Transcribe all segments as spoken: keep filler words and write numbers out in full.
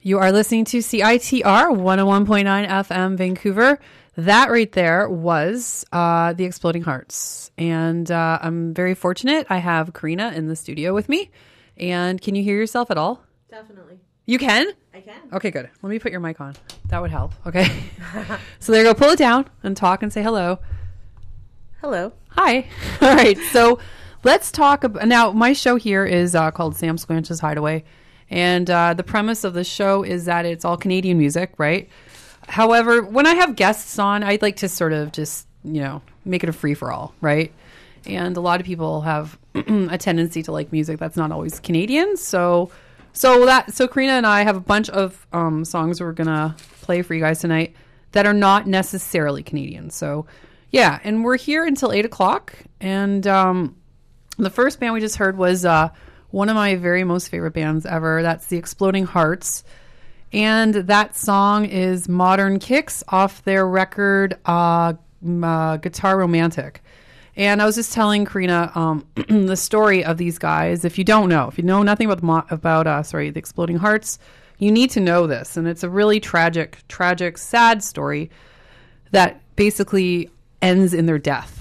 You are listening to C I T R one oh one point nine F M Vancouver. That right there was uh, The Exploding Hearts. And uh, I'm very fortunate. I have Karina in the studio with me. And can you hear yourself at all? Definitely. You can? I can. Okay, good. Let me put your mic on. That would help. Okay. So there you go. Pull it down and talk and say hello. Hello. Hi. All right. So let's talk about... Now, my show here is uh, called Sam Squanch's Hideaway. And uh, the premise of the show is that it's all Canadian music, right? However, when I have guests on, I'd like to sort of just, you know, make it a free-for-all, right? And a lot of people have a tendency to like music that's not always Canadian. So so that so Karina and I have a bunch of um, songs we're going to play for you guys tonight that are not necessarily Canadian. So, yeah, and we're here until eight o'clock. And um, the first band we just heard was... Uh, one of my very most favorite bands ever. That's The Exploding Hearts. And that song is Modern Kicks off their record, uh, uh, Guitar Romantic. And I was just telling Karina um, the story of these guys. If you don't know, if you know nothing about, the mo- about uh, sorry, The Exploding Hearts, you need to know this. And it's a really tragic, tragic, sad story that basically ends in their death.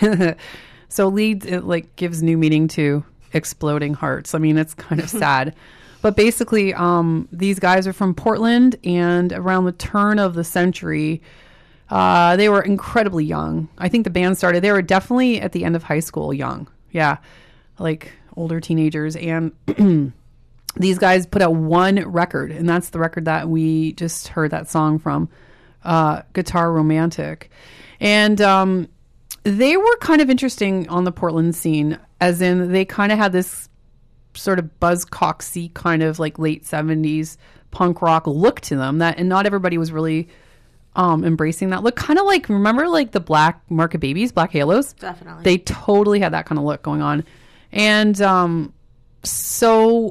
So leads, it like gives new meaning to Exploding Hearts. I mean, it's kind of sad. But basically, um, these guys are from Portland, and around the turn of the century, uh, they were incredibly young. I think the band started, they were definitely at the end of high school young. Yeah, like older teenagers. And these guys put out one record, and that's the record that we just heard that song from, uh, Guitar Romantic. And um, they were kind of interesting on the Portland scene, as in they kind of had this sort of buzzcocksy kind of like late seventies punk rock look to them, that, and not everybody was really um, embracing that look. Kind of like, remember like the Black Market Babies, Black Halos? Definitely. They totally had that kind of look going on. And um, so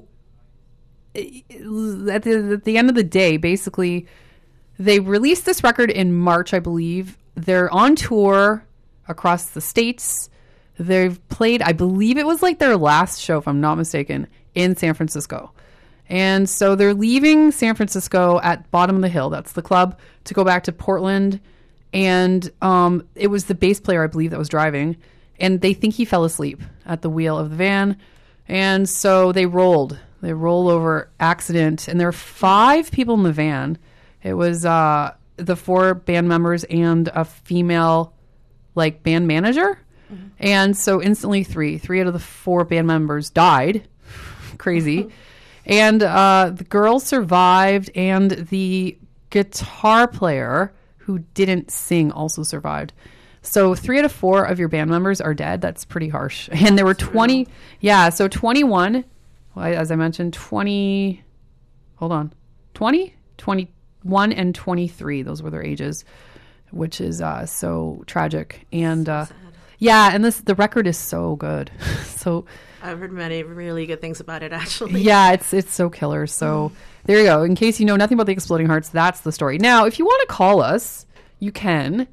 at the, at the end of the day, basically, they released this record in March, I believe. They're on tour across the States. They've played, I believe it was like their last show, if I'm not mistaken, in San Francisco. And so they're leaving San Francisco at Bottom of the Hill, that's the club, to go back to Portland. And um, it was the bass player, I believe, that was driving. And they think he fell asleep at the wheel of the van. And so they rolled. They roll over accident. And there were five people in the van. It was uh, the four band members and a female, like, band manager. Mm-hmm. And so instantly three, three out of the four band members died. Crazy. And uh, the girl survived, and the guitar player who didn't sing also survived. So three out of four of your band members are dead. That's pretty harsh. And there were twenty. Real. Yeah. So twenty-one, well, as I mentioned, twenty, hold on, twenty, twenty-one and twenty-three. Those were their ages, which is uh, so tragic. And, so uh, yeah, and this the record is so good. So I've heard many really good things about it, actually. Yeah, it's it's so killer. So there you go. In case you know nothing about the Exploding Hearts, that's the story. Now, if you want to call us, you can,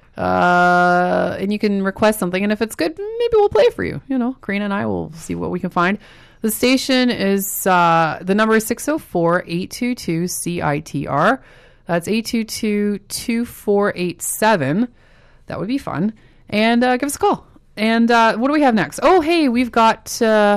uh, and you can request something. And if it's good, maybe we'll play it for you. You know, Karina and I will see what we can find. The station is uh, the number is six oh four, eight two two, C I T R. That's eight two two, two four eight seven. That would be fun. And uh, give us a call. And uh, what do we have next? Oh, hey, we've got uh,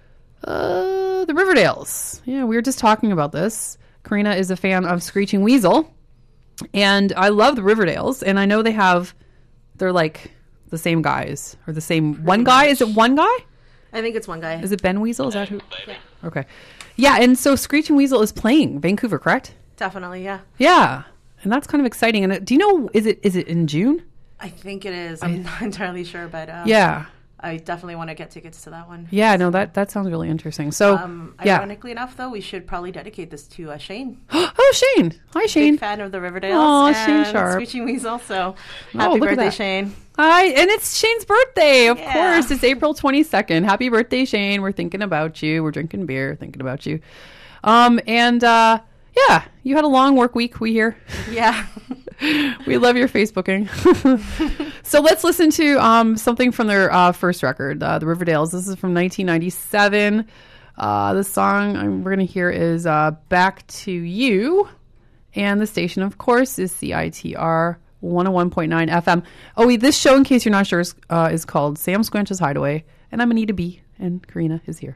uh, the Riverdales. Yeah, we were just talking about this. Karina is a fan of Screeching Weasel. And I love the Riverdales. And I know they have, they're like the same guys. Or the same, Pretty one much. guy? Is it one guy? I think it's one guy. Is it Ben Weasel? Is that who? Yeah. Okay. Yeah, and so Screeching Weasel is playing Vancouver, correct? Definitely, yeah. Yeah. And that's kind of exciting. And do you know, is it is it in June? I think it is. I'm not entirely sure, but uh, yeah, I definitely want to get tickets to that one. Yeah, no, that, that sounds really interesting. So, um, yeah. Ironically enough, though, we should probably dedicate this to uh, Shane. Oh, Shane! Hi, Shane. Big fan of the Riverdales. Oh, and Shane Sharp. Screeching Weasel. So, oh, happy look birthday, at that. Shane! Hi, and it's Shane's birthday. Of yeah. course, it's April twenty-second. Happy birthday, Shane! We're thinking about you. We're drinking beer, thinking about you. Um, and uh, yeah, you had a long work week. We hear. Yeah. We love your Facebooking. So let's listen to um, something from their uh, first record, uh, the Riverdales. This is from nineteen ninety-seven. Uh, the song um, we're going to hear is uh, Back to You. And the station, of course, is C I T R one oh one point nine F M. Oh, wait, this show, in case you're not sure, is, uh, is called Sam Squanch's Hideaway. And I'm Anita B. And Karina is here.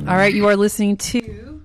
All right, you are listening to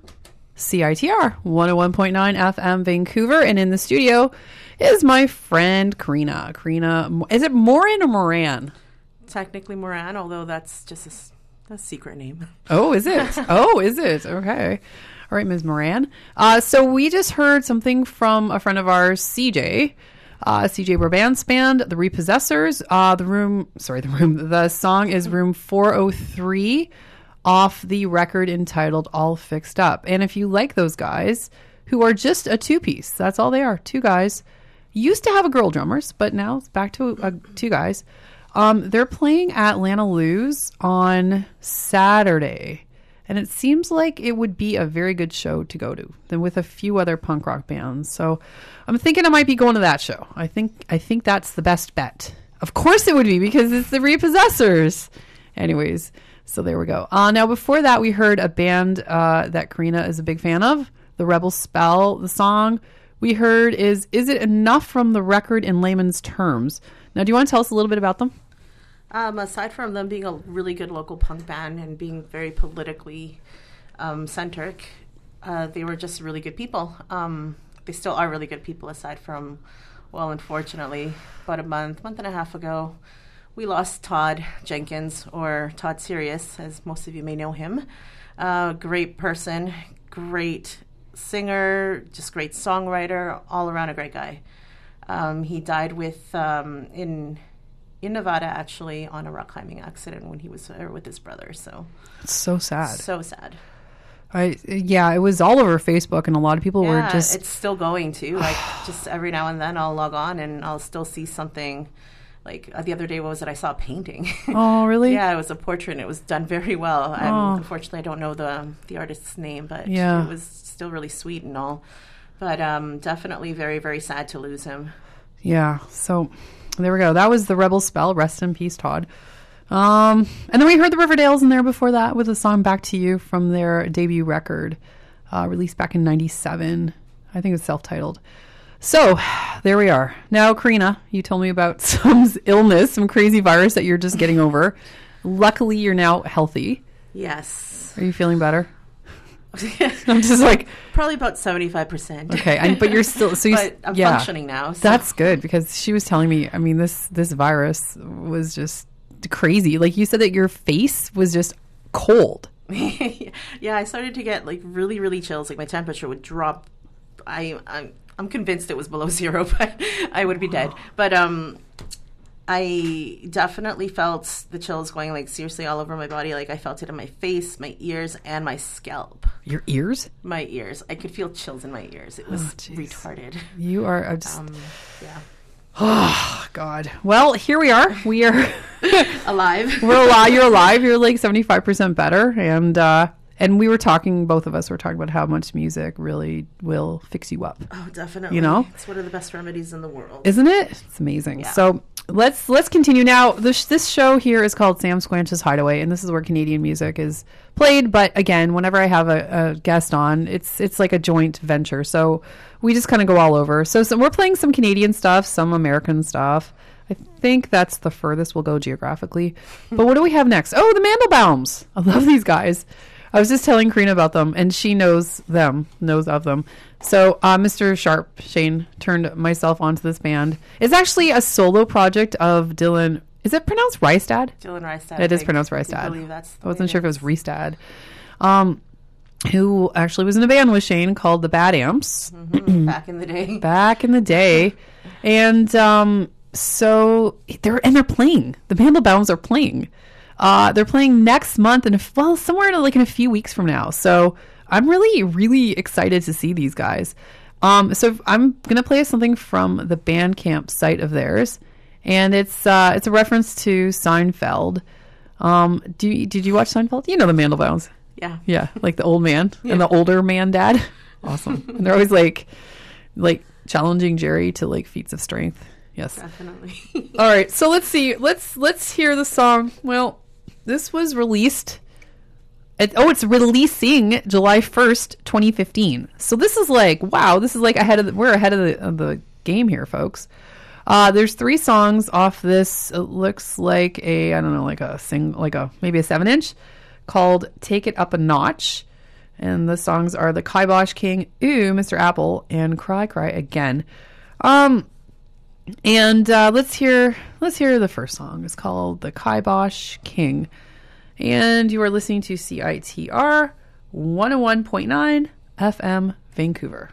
C I T R one oh one point nine F M Vancouver, and in the studio is my friend Karina. Karina, is it Morin or Moran? Technically Moran, although that's just a, s- a secret name. Oh, is it? Oh, is it? Okay. All right, Miz Moran. Uh, so we just heard something from a friend of ours, C J. Uh, C J Brabant's band, The Repossessors. Uh, the room, sorry, the room, the song is Room four oh three off the record entitled All Fixed Up. And if you like those guys, who are just a two-piece, that's all they are, two guys. Used to have a girl drummers, but now it's back to uh, two guys. Um, they're playing at Lana Lou's on Saturday. And it seems like it would be a very good show to go to, than with a few other punk rock bands. So I'm thinking I might be going to that show. I think I think that's the best bet. Of course it would be, because it's the Repossessors. Anyways, so there we go. Uh, now, before that, we heard a band uh, that Karina is a big fan of, The Rebel Spell. The song we heard is Is It Enough, from the record In Layman's Terms. Now, do you want to tell us a little bit about them? Um, aside from them being a really good local punk band and being very politically um, centric, uh, they were just really good people. Um, they still are really good people, aside from, well, unfortunately, about a month, month and a half ago, we lost Todd Jenkins, or Todd Sirius, as most of you may know him. Uh, great person, great singer, just great songwriter, all around a great guy. Um, he died with um, in... in Nevada, actually, on a rock climbing accident when he was uh, with his brother. So it's so sad. So sad. I yeah, it was all over Facebook, and a lot of people yeah, were just. It's still going too. Like, just every now and then, I'll log on and I'll still see something. Like uh, the other day, what was it? I saw a painting. Oh, really? Yeah, it was a portrait, and it was done very well. Oh. Um, unfortunately, I don't know the the artist's name, but yeah. it was still really sweet and all. But um, definitely very, very sad to lose him. Yeah. So. There we go. That was The Rebel Spell. Rest in peace, Todd. Um, and then we heard the Riverdales in there before that with the song Back to You from their debut record, uh, released back in ninety-seven. I think it's self-titled. So there we are. Now, Karina, you told me about some illness, some crazy virus that you're just getting over. Luckily, you're now healthy. Yes. Are you feeling better? I'm just like probably about seventy-five percent. Okay, I, but you're still so you, but I'm yeah, functioning now. So. That's good, because she was telling me, I mean, this this virus was just crazy. Like, you said that your face was just cold. Yeah, I started to get like really, really chills. Like, my temperature would drop. I I'm, I'm convinced it was below zero, but I would be dead. But um. I definitely felt the chills going, like, seriously all over my body. Like, I felt it in my face, my ears, and my scalp. Your ears? My ears. I could feel chills in my ears. It was oh, retarded. You are uh, just... Um, yeah. Oh, God. Well, here we are. We are... alive. We're alive. You're alive. You're, like, seventy-five percent better. And, uh... And we were talking, both of us were talking about how much music really will fix you up. Oh, definitely. You know? It's one of the best remedies in the world. Isn't it? It's amazing. Yeah. So let's let's continue. Now, this, this show here is called Sam Squanch's Hideaway, and this is where Canadian music is played. But again, whenever I have a, a guest on, it's it's like a joint venture. So we just kind of go all over. So, so we're playing some Canadian stuff, some American stuff. I think that's the furthest we'll go geographically. But what do we have next? Oh, the Mandelbaums. I love these guys. I was just telling Karina about them, and she knows them, knows of them. So uh, Mister Sharp, Shane, turned myself onto this band. It's actually a solo project of Dylan. Is it pronounced Rystad? Dylan Rystad. It is pronounced Rystad. I believe that's I wasn't sure if it was Rystad. Um, who actually was in a band with Shane called the Bad Amps. Mm-hmm. Back in the day. Back in the day. And um, so they're, and they're playing. The Mandelbaums are playing. Uh, they're playing next month, and well, somewhere in, like in a few weeks from now. So I'm really, really excited to see these guys. Um, so I'm gonna play something from the Bandcamp site of theirs, and it's uh, it's a reference to Seinfeld. Um, do you, did you watch Seinfeld? You know the Mandelbaums. Yeah, yeah, like the old man yeah. and the older man dad. Awesome. And they're always like, like challenging Jerry to like feats of strength. Yes, definitely. All right, so let's see. Let's let's hear the song. Well. This was released at, oh, it's releasing July first, twenty fifteen. So this is like, wow, this is like ahead of the, we're ahead of the, of the game here, folks. Uh, there's three songs off this. It looks like a, I don't know, like a sing, like a, maybe a seven inch called Take It Up a Notch. And the songs are The Kibosh King, Ooh, Mister Apple, and Cry Cry Again. Um, and uh, let's hear let's hear the first song. It's called The Kibosh King. And you are listening to C I T R one oh one point nine F M Vancouver.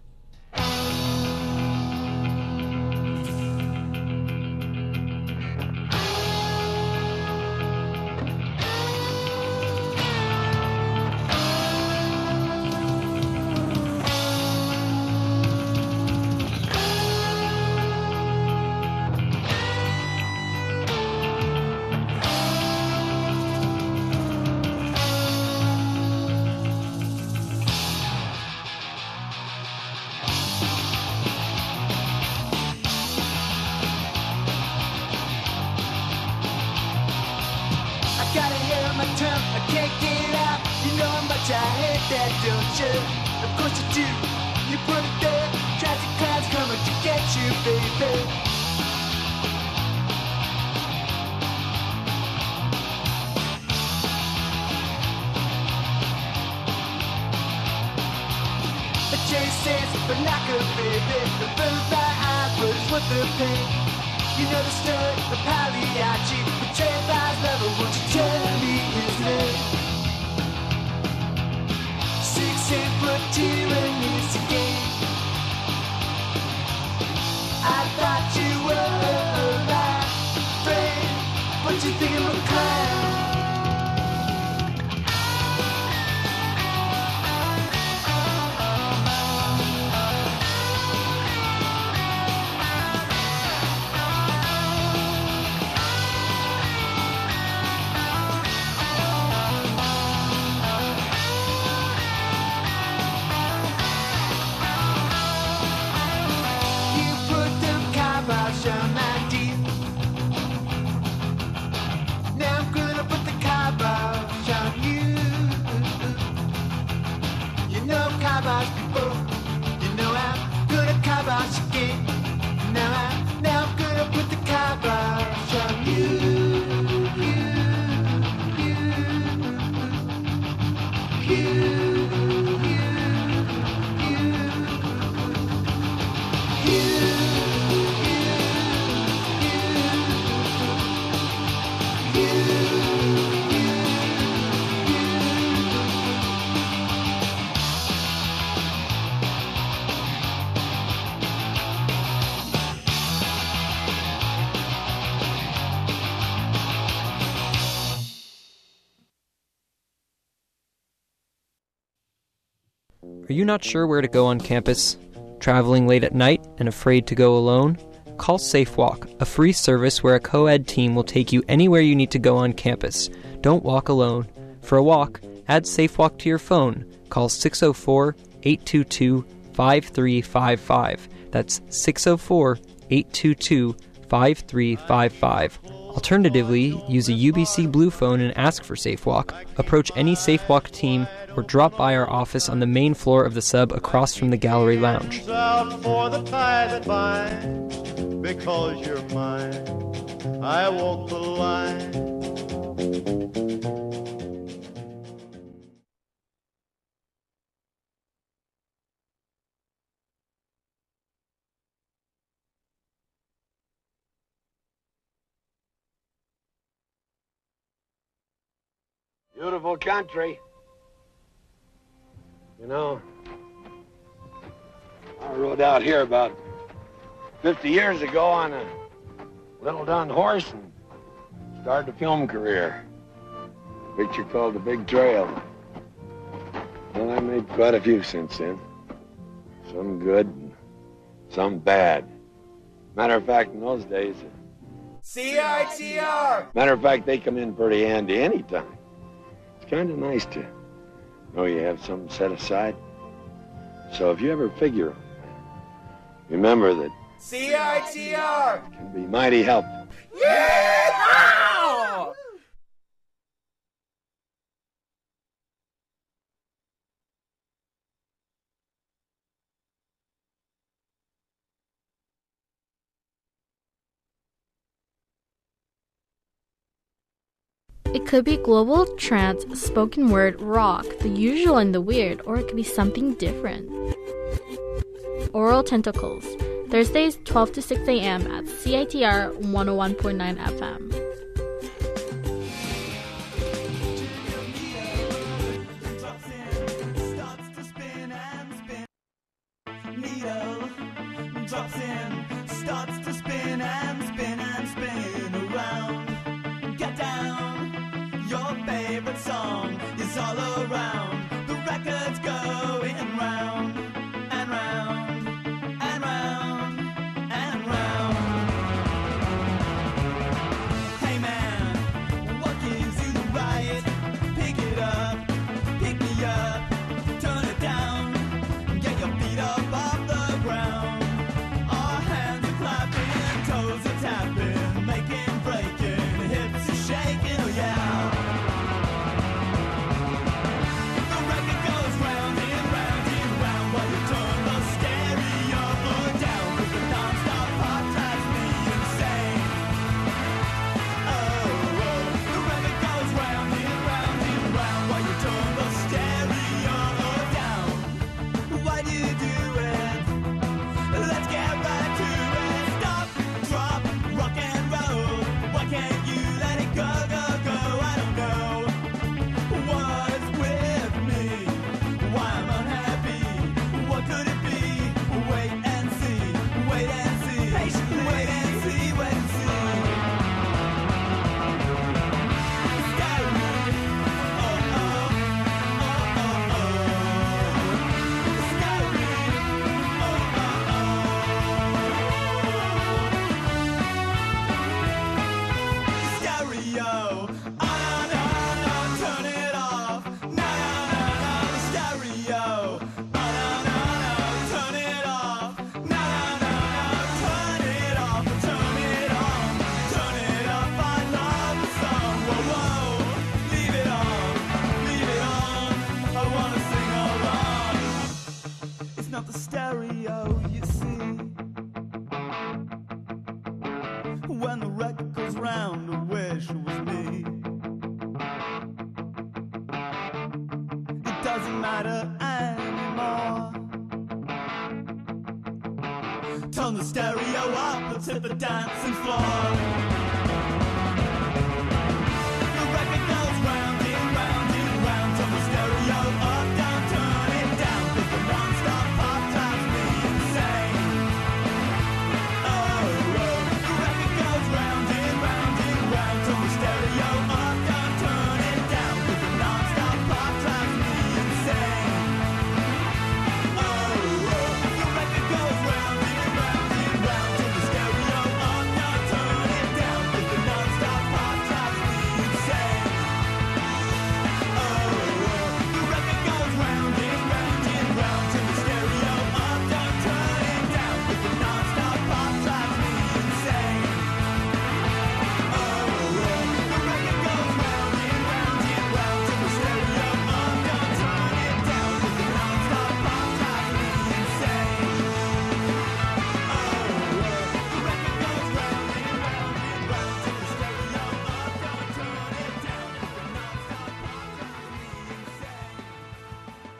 Are you not sure where to go on campus? Traveling late at night and afraid to go alone? Call SafeWalk, a free service where a co-ed team will take you anywhere you need to go on campus. Don't walk alone. For a walk, add SafeWalk to your phone. Call six oh four, eight two two, five three five five. That's six oh four, eight two two, five three five five. Alternatively, use a U B C Blue phone and ask for SafeWalk. Approach any SafeWalk team or drop by our office on the main floor of the sub across from the gallery lounge. Out for the tie that binds, because you're mine, I walk the line. Beautiful country. You know, I rode out here about fifty years ago on a little dun horse and started a film career. A picture called The Big Trail. Well, I made quite a few since then. Some good and some bad. Matter of fact, in those days... C I T R! Matter of fact, they come in pretty handy anytime. It's kind of nice to know you have something set aside. So if you ever figure on that, remember that C I T R can be mighty helpful. Yeah! It could be global trance, spoken word, rock, the usual and the weird, or it could be something different. Oral Tentacles, Thursdays twelve to six a.m. at C I T R one oh one point nine F M. Needle drops in, starts to spin and spin and spin around. Get down, your favorite song is all around. The record's going round and round and round and round. Hey man, what gives you the right? Pick it up, pick me up, turn it down, get your feet up. Turn the stereo up and hit the dancing floor. The record goes round and round and round. Turn the stereo up, down, turn it down. Cause the non-stop pop drives me insane. Oh, oh. The record goes round and round and round. Turn the stereo up, down, turn it down. Cause the non-stop pop drives me insane. Oh, oh. The record goes round and round and round. Turn the stereo up, down, turn it down. Cause the non-stop pop drives me insane. Oh, oh. The record goes round and round and round. Turn the stereo up, down, turn it down. Cause the non-stop pop drives me insane. Oh, oh. The record goes round and round and round. Turn the stereo up, down, turn it down. Cause the non-stop pop drives me insane. Oh, oh. The record goes round and round and round. Turn the stereo up, down, turn it down. Cause the non-stop pop drives me insane.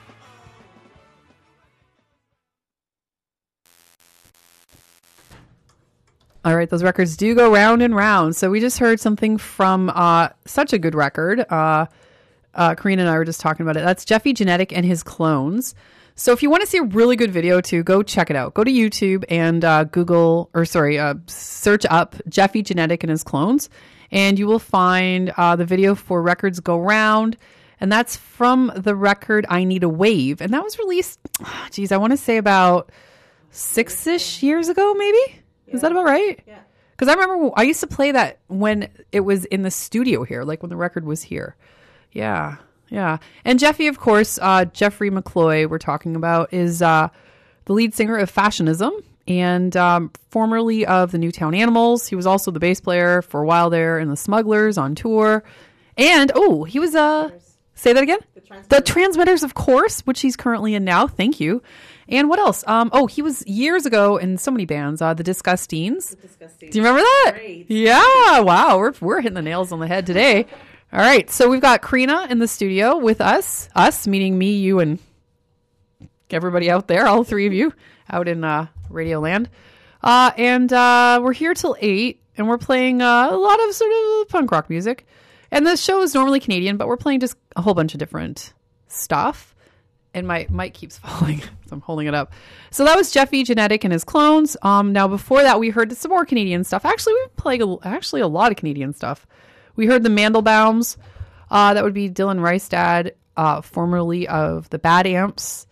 All right, those records do go round and round. So we just heard something from uh, such a good record. Uh, uh, Karina and I were just talking about it. That's Jeffy Genetic and his Clones. So if you want to see a really good video too, go check it out. Go to YouTube and uh, Google, or sorry, uh, search up Jeffy Genetic and his Clones, and you will find uh, the video for Records Go Round. And that's from the record I Need a Wave. And that was released, geez, I want to say about six-ish years ago, maybe? Is that about right? Yeah. Because I remember I used to play that when it was in the studio here, like when the record was here. Yeah, yeah. And Jeffy, of course, uh, Jeffrey McCloy, we're talking about, is uh, the lead singer of Fashionism and um, formerly of the Newtown Animals. He was also the bass player for a while there in the Smugglers on tour. And, oh, he was, uh, say that again? The Transmitters. The Transmitters, of course, which he's currently in now. Thank you. And what else? Um, oh, he was years ago in so many bands. Uh, the Disgustines. Disgusting. Do you remember that? Great. Yeah. Wow. We're we're hitting the nails on the head today. All right. So we've got Karina in the studio with us. Us meaning me, you, and everybody out there. All three of you out in uh, Radio Land. Uh, and uh, we're here till eight, and we're playing uh, a lot of sort of punk rock music. And the show is normally Canadian, but we're playing just a whole bunch of different stuff. And my mic keeps falling, so I'm holding it up. So that was Jeffy Genetic and his clones. Um, now before that, we heard some more Canadian stuff. Actually, we've played a, actually a lot of Canadian stuff. We heard the Mandelbaums. Uh, that would be Dylan Reistad, uh, formerly of the Bad Amps.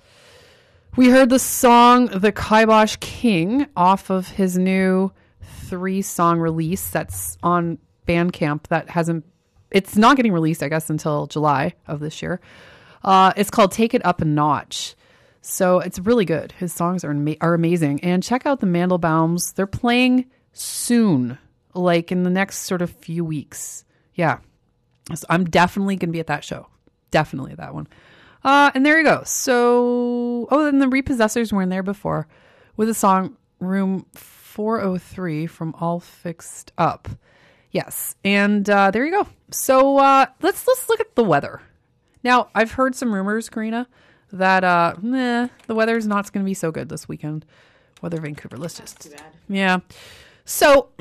We heard the song The Kibosh King off of his new three-song release that's on Bandcamp that hasn't... It's not getting released, I guess, until July of this year. Uh, it's called Take It Up a Notch. So it's really good. His songs are ama- are amazing. And check out the Mandelbaums. They're playing soon, like in the next sort of few weeks. Yeah. So I'm definitely going to be at that show. Definitely that one. Uh, and there you go. So, oh, and the Repossessors were in there before with the song Room four oh three from All Fixed Up. Yes. And uh, there you go. So uh, let's let's look at the weather. Now, I've heard some rumors, Karina, that uh, meh, the weather's not going to be so good this weekend. Weather Vancouver. Let's just... Too bad. Yeah. So,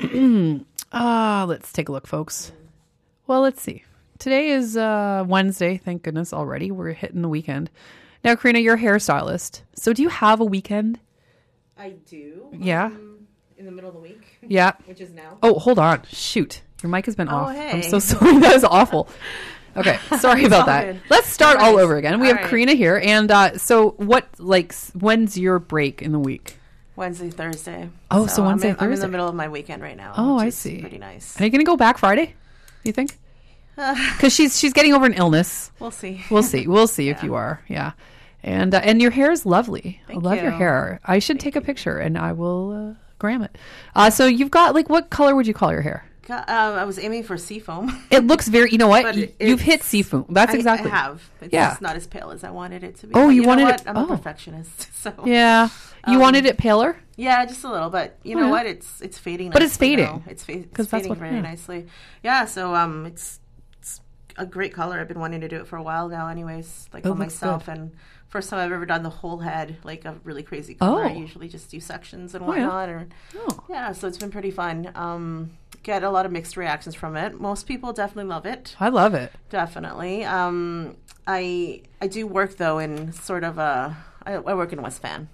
uh, let's take a look, folks. Well, let's see. Today is uh, Wednesday. Thank goodness already. We're hitting the weekend. Now, Karina, you're a hairstylist. So do you have a weekend? I do. Yeah. Um, in the middle of the week. Yeah. Which is now. Oh, hold on. Shoot. Your mic has been Oh, off. hey. I'm so sorry. That was awful. Okay. Sorry about all that. good. Let's start No all worries. over again. We All have right. Karina here. And uh, so what, like, s- when's your break in the week? Wednesday, Thursday. Oh, so Wednesday, I'm in, I'm in Thursday. the middle of my weekend right now. Oh, which I is see. Pretty nice. Are you going to go back Friday? You think? Because she's she's getting over an illness. We'll see. We'll see. We'll see if Yeah. you are. Yeah. And uh, and your hair is lovely. Thank I love your you. hair. I should take a picture and I will uh, gram it. Uh, so you've got, like, what color would you call your hair? Got- uh, I was aiming for seafoam. It looks very, you know what? But You, it- you've hit it's- seafoam. That's I- exactly. I have. It's Yeah. just not as pale as I wanted it to be. Oh, But you know wanted what? it- I'm oh. a perfectionist, so Yeah. You Um, wanted it paler? yeah, just a little. But you Oh, know yeah. what? It's it's fading. But it's nicely fading. now. It's, fa- it's 'Cause that's fading what- very yeah. nicely. Yeah. So um, it's it's a great color. I've been wanting to do it for a while now. Anyways, like It on looks myself, good. and first time I've ever done the whole head, like a really crazy color. I Oh. usually just do sections and Oh, yeah. whatnot. Or Oh. yeah, so it's been pretty fun. Um, get a lot of mixed reactions from it. Most people definitely love it. I love it. Definitely. Um, I I do work though in sort of a I, I work in West Van,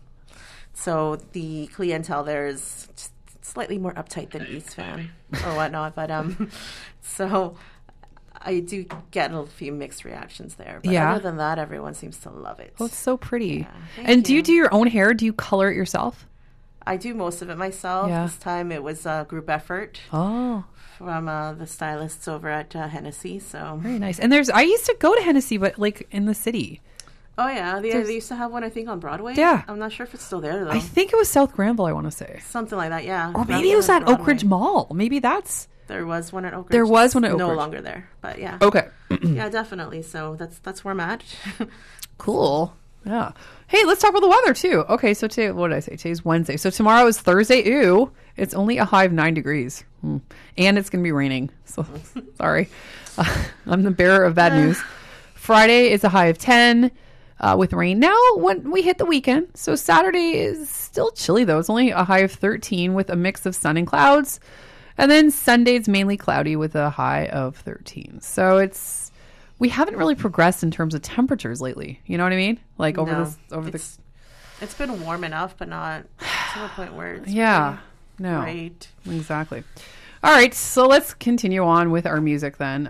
so the clientele there is just slightly more uptight than East Van or whatnot. But um, so I do get a few mixed reactions there. But Yeah. other than that, everyone seems to love it. Oh, it's so pretty. Yeah, thank and do you you. do your own hair? Do you color it yourself? I do most of it myself. Yeah. This time it was a group effort Oh, from uh, the stylists over at uh, Hennessy. So very nice. And there's, I used to go to Hennessy, but like in the city. oh yeah, they, There's- they used to have one I think on Broadway. Yeah. I'm not sure if it's still there though. I think it was South Granville, I want to say. Something like that, yeah. Or That maybe it was at Broadway. Oak Ridge Mall. Maybe that's... There was one at Oak Ridge. There was one at Oak no Ridge. longer there, but yeah, Okay. yeah, definitely. So that's that's where I'm at. Cool. Yeah. Hey, let's talk about the weather too. Okay, so today, what did I say? Today's Wednesday. So tomorrow is Thursday. Ew. It's only a high of nine degrees. Hmm. And it's going to be raining. So sorry. Uh, I'm the bearer of bad news. Friday is a high of ten uh, with rain. Now, when we hit the weekend, so Saturday is still chilly though. It's only a high of thirteen with a mix of sun and clouds. And then Sunday's mainly cloudy with a high of thirteen. So it's, we haven't really progressed in terms of temperatures lately. You know what I mean? Like over No, this, over the, it's, it's been warm enough, but not to the point where it's yeah, no, really great. exactly. All right, so let's continue on with our music then.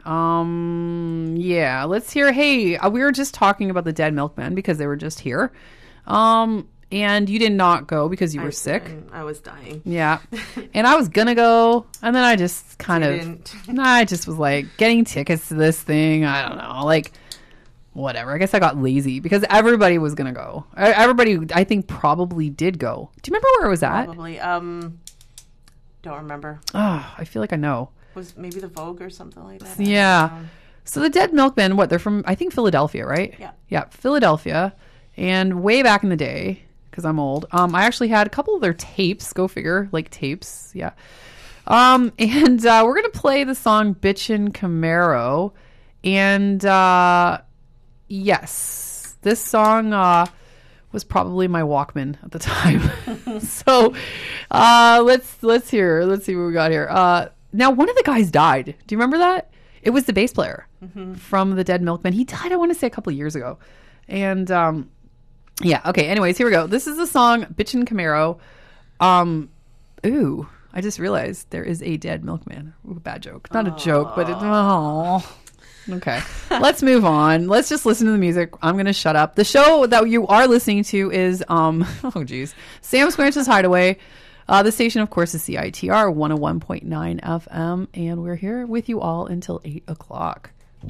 Um, yeah, let's hear. Hey, uh, we were just talking about the Dead Milkmen because they were just here. Um, and you did not go because you were I, sick. I, I was dying. Yeah. And I was going to go. And then I just kind Didn't. of, nah, I just was like getting tickets to this thing. I don't know. Like, whatever. I guess I got lazy because everybody was going to go. E- Everybody, I think, probably did go. Do you remember where it was at? Probably. Um, don't remember. Oh, I feel like I know. Was maybe the Vogue or something like that. Yeah. Um, So the Dead Milkmen, what, they're from, I think, Philadelphia, right? Yeah. Yeah, Philadelphia. And way back in the day, because I'm old. Um, I actually had a couple of their tapes. Go figure, like tapes. Yeah. Um, and uh, we're gonna play the song "Bitchin' Camaro," and uh, yes, this song uh, was probably my Walkman at the time. so uh, let's let's hear. Let's see what we got here. Uh, now, one of the guys died. Do you remember that? It was the bass player mm-hmm. from the Dead Milkmen. He died, I want to say, a couple of years ago. And um, yeah, okay. Anyways, here we go. This is the song "Bitchin' Camaro." Um, ooh. I just realized there is a dead milkman. Ooh, bad joke. Not Aww. a joke, but it's... Oh. Okay. Let's move on. Let's just listen to the music. I'm going to shut up. The show that you are listening to is, um, oh, geez, Sam Squanch's Hideaway. Uh, the station, of course, is C I T R one oh one point nine F M, and we're here with you all until eight o'clock.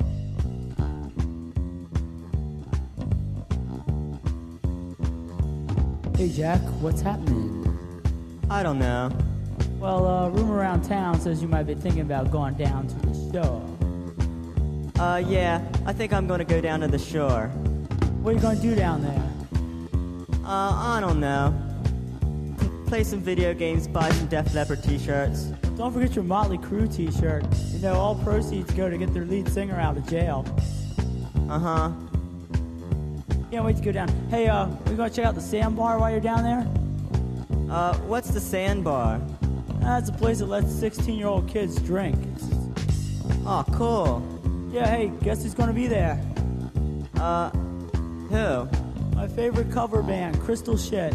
Hey, Jack, what's happening? I don't know. Well, uh, rumor around town says you might be thinking about going down to the shore. Uh, yeah, I think I'm gonna go down to the shore. What are you gonna do down there? Uh, I don't know. Play some video games, buy some Def Leppard t-shirts. Don't forget your Motley Crue t-shirt. You know, all proceeds go to get their lead singer out of jail. Uh-huh. Can't wait to go down. Hey, uh, we gonna check out the Sandbar while you're down there? Uh, what's the Sandbar? That's a place that lets sixteen-year-old kids drink. Oh, cool. Yeah, hey, guess who's gonna be there? Uh, who? My favorite cover band, Crystal Shit.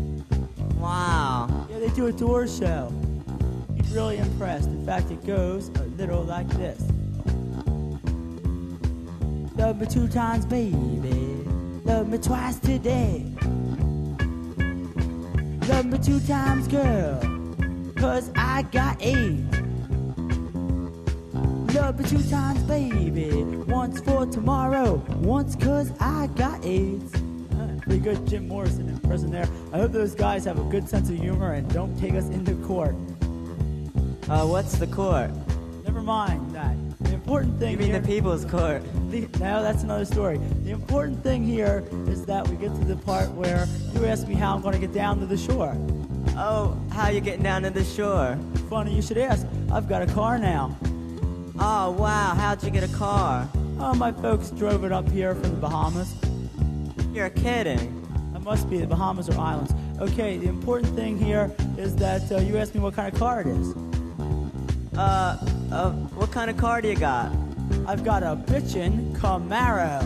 Wow. Yeah, they do a tour show. You'd be really impressed. In fact, it goes a little like this. Love me two times, baby. Love me twice today. Love me two times, girl. Cause I got AIDS. Love me two times, baby. Once for tomorrow. Once cause I got AIDS. Uh, pretty good Jim Morrison impression there. I hope those guys have a good sense of humor and don't take us into court. Uh, what's the court? Never mind that. The important thing You mean here, the People's Court? The, no, that's another story. The important thing here is that we get to the part where you ask me how I'm going to get down to the shore. Oh, how you getting down to the shore? Funny you should ask. I've got a car now. Oh, wow. How'd you get a car? Oh, my folks drove it up here from the Bahamas. You're kidding. It must be the Bahamas or islands. Okay, the important thing here is that uh, you asked me what kind of car it is. Uh, uh, what kind of car do you got? I've got a bitchin' Camaro.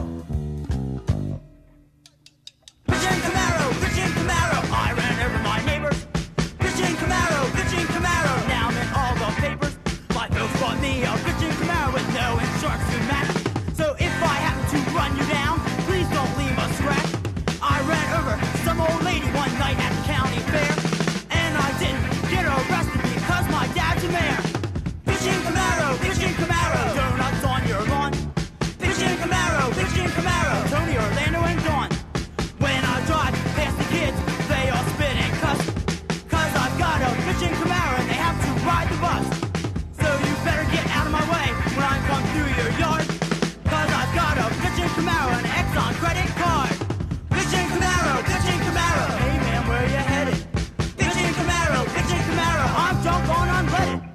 Bitchin' Camaro, bitchin' Camaro, I ran over my neighbors. Bitchin' Camaro, bitchin' Camaro, now I'm in all the papers. My folks bought me a bitchin' Camaro with no insurance to match. So if I happen to run you down, please don't leave a scratch. I ran over some old lady one night at the county fair, and I didn't get arrested because my dad's a mayor. Bitchin' Camaro, bitchin' Camaro, donuts on your lawn. Bitchin' Camaro, bitchin' Camaro, Tony, Orlando, and Dawn. When I drive past the kids, they all spit and cuss. Cause I've got a bitchin' Camaro and they have to ride the bus. So you better get out of my way when I come through your yard. Cause I've got a bitchin' Camaro and an Exxon credit card. Bitchin' Camaro, bitchin' Camaro, hey man, where you headed? Bitchin' Camaro, bitchin' Camaro, I'm drunk on unleaded.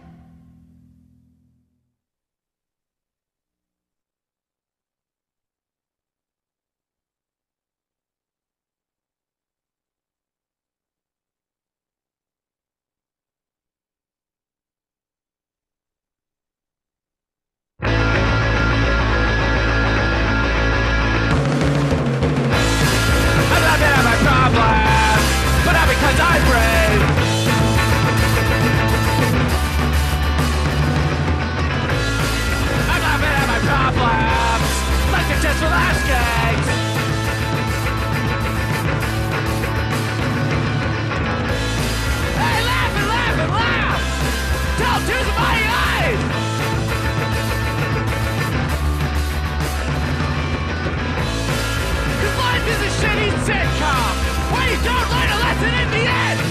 Sitcom, where you don't learn a lesson in the end.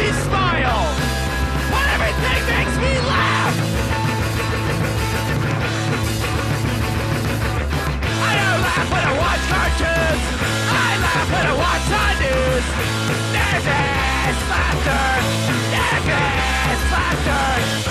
me smile when everything makes me laugh. I don't laugh when I watch cartoons. I laugh when I watch the news. There's this laughter. There's this laughter.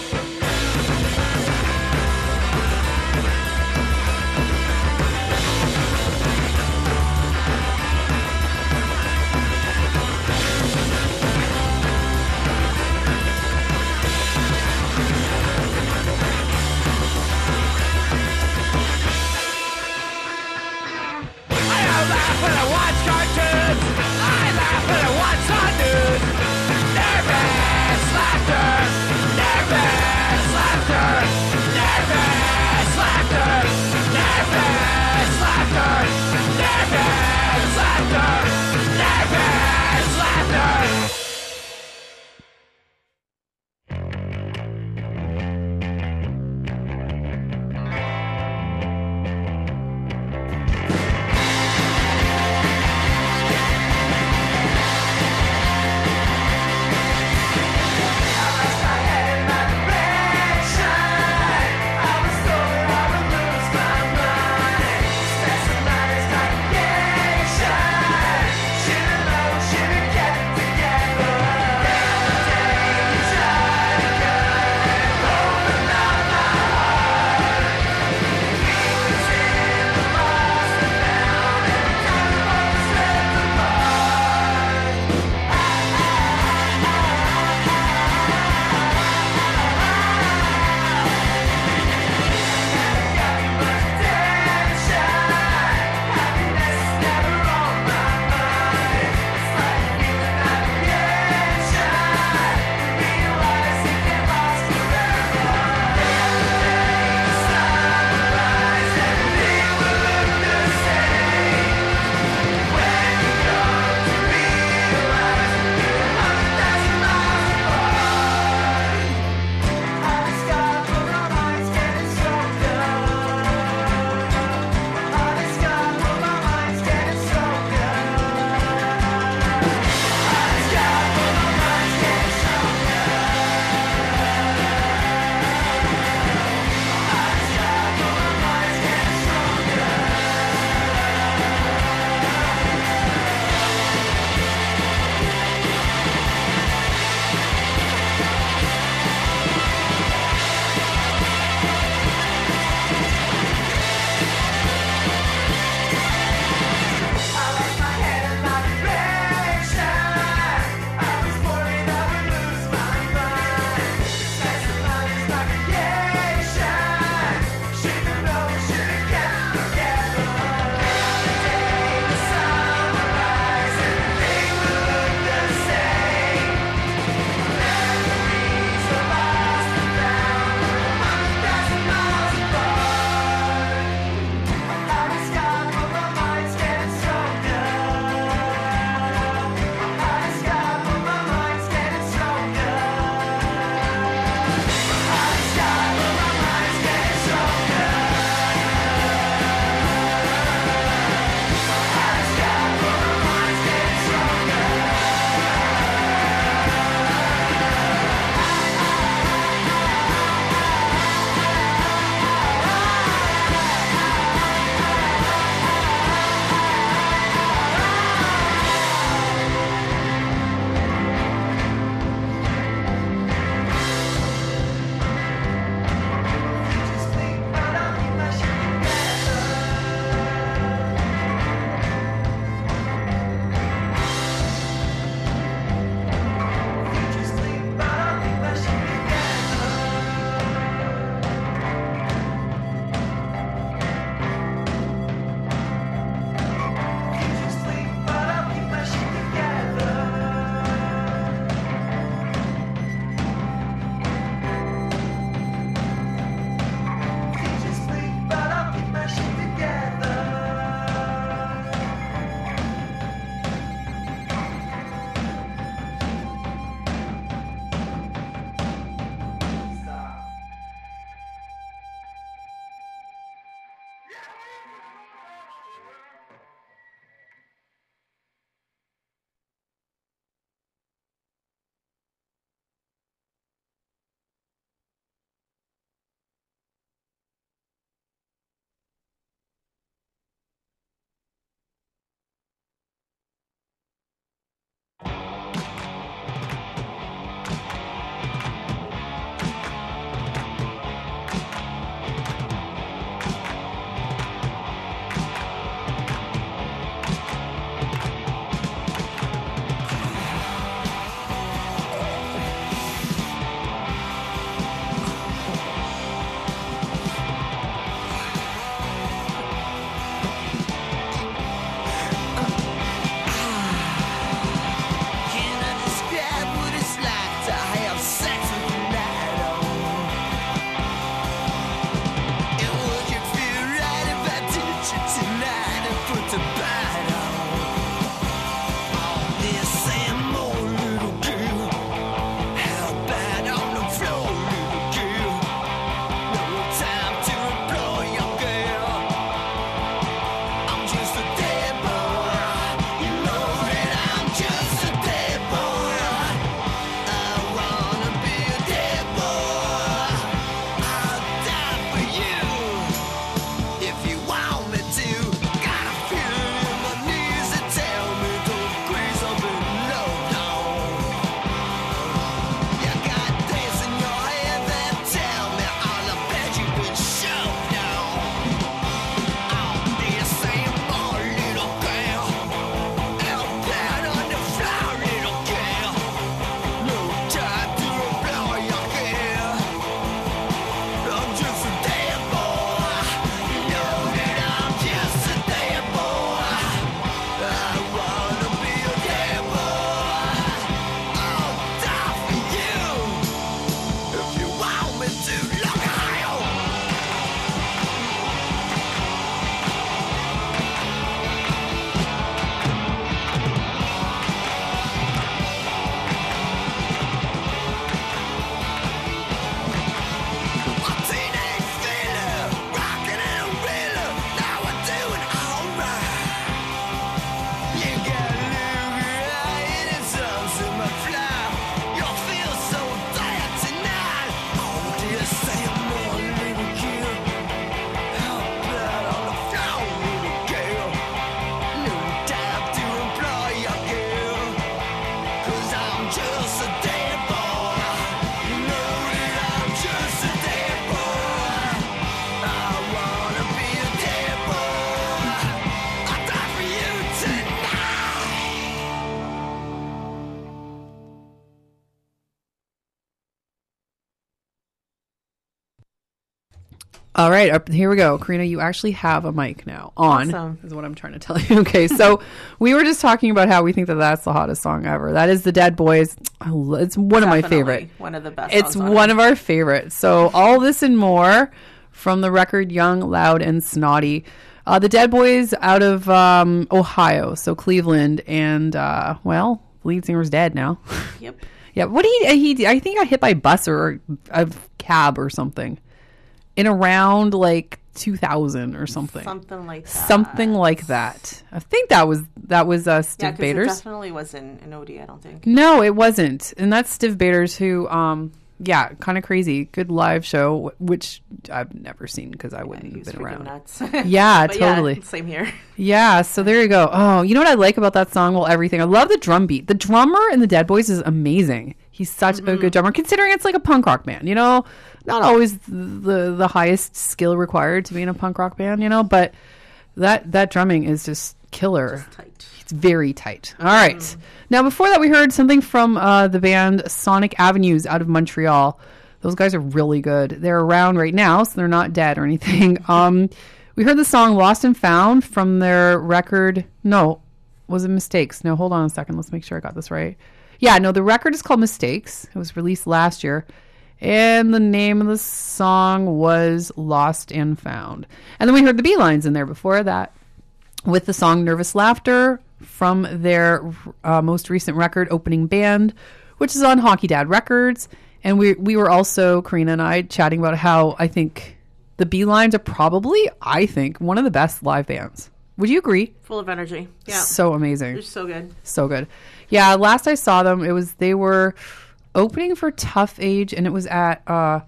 When I watch cartoons, I laugh when I watch the news. Nervous laughter, nervous All right, up, here we go. Karina, you actually have a mic now on, Awesome. is what I'm trying to tell you. Okay, so we were just talking about how we think that that's the hottest song ever. That is the Dead Boys. I lo- It's one of my Definitely favorite. One of the best. It's songs on one it. of our favorites. So all this and more from the record Young, Loud, and Snotty. Uh, the Dead Boys out of um, Ohio, so Cleveland, and uh, well, the lead singer's dead now. Yep. Yeah, what did he, he? I think he got hit by a bus or a cab or something in around like two thousand or something. Something like that. Something like that. I think that was that was uh, Yeah, Stiv because it Bators. definitely wasn't an O D, I don't think. No, it wasn't. And that's Stiv Bators who, um, yeah, kind of crazy. Good live show, which I've never seen because I wouldn't He have was been freaking around. nuts. Yeah, But totally. Yeah, same here. Yeah, so there you go. Oh, you know what I like about that song? Well, everything. I love the drum beat. The drummer in the Dead Boys is amazing. He's such Mm-hmm. a good drummer, considering it's like a punk rock band. You know, not always the the highest skill required to be in a punk rock band. You know, but that that drumming is just killer. Just tight. It's very tight. All right. Now, before that, we heard something from uh, the band Sonic Avenues out of Montreal. Those guys are really good. They're around right now, so they're not dead or anything. Um, we heard the song Lost and Found from their record. No, was it Mistakes? No, hold on a second. Let's make sure I got this right. Yeah, no, the record is called Mistakes. It was released last year. And the name of the song was Lost and Found. And then we heard the Beelines in there before that with the song Nervous Laughter from their uh, most recent record, Opening Band, which is on Hockey Dad Records. And we we were also, Karina and I, chatting about how I think the Beelines are probably, I think, one of the best live bands. Would you agree? Full of energy. Yeah. So amazing. They're so good. So good. Yeah, last I saw them, it was they were opening for Tough Age, and it was at uh,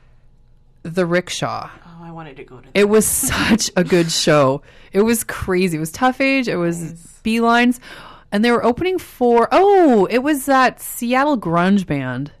the Rickshaw. Oh, I wanted to go to that. It was such a good show. It was crazy. It was Tough Age. It was Nice. Beelines. And they were opening for, oh, it was that Seattle grunge band.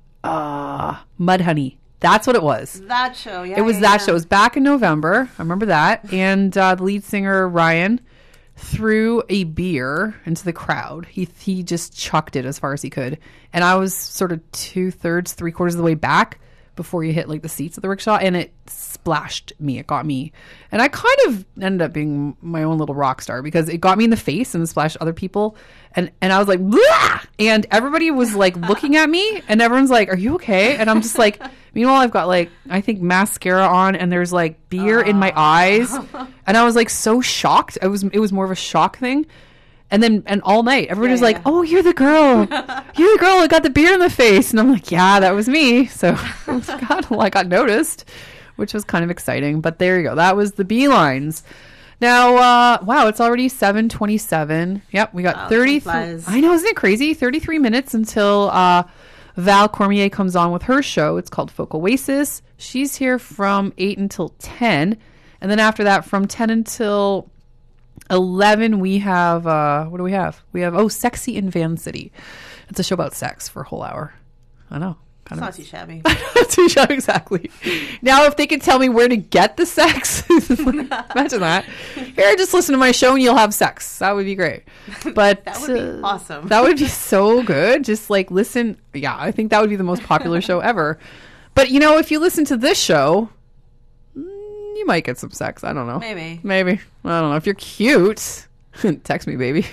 Uh, Mudhoney. That's what it was. That show, yeah. It was yeah, that yeah. show. It was back in November. I remember that. And uh, the lead singer, Ryan, threw a beer into the crowd. He he just chucked it as far as he could. And I was sort of two-thirds, three-quarters of the way back before you hit like the seats of the rickshaw, and it splashed me. It got me. And I kind of ended up being my own little rock star because it got me in the face and splashed other people. And and I was like, blah! And everybody was like looking at me, and everyone's like, are you okay? And I'm just like, meanwhile, I've got like, I think mascara on, and there's like beer in my eyes. And I was like so shocked. I was, it was more of a shock thing. And then, and all night, everybody Yeah, was like, yeah. oh, you're the girl. You're the girl that got the beer in the face. And I'm like, yeah, that was me. So God, well, I got noticed, which was kind of exciting. But there you go. That was the Beelines. Now, uh, wow, it's already seven twenty-seven. Yep, we got Wow, thirty. time flies. I know, isn't it crazy? thirty-three minutes until uh, Val Cormier comes on with her show. It's called Folk Oasis. She's here from eight until ten. And then after that, from ten until eleven, we have, uh, what do we have? We have, oh, Sexy in Van City. It's a show about sex for a whole hour. I know. It's Kind not of. too shabby. Too shy, exactly. Now, if they could tell me where to get the sex, imagine that. Here, just listen to my show and you'll have sex. That would be great. But That would be uh, awesome. That would be so good. Just like listen. Yeah, I think that would be the most popular show ever. But you know, if you listen to this show, mm, you might get some sex. I don't know. Maybe. Maybe. I don't know. If you're cute, text me, baby.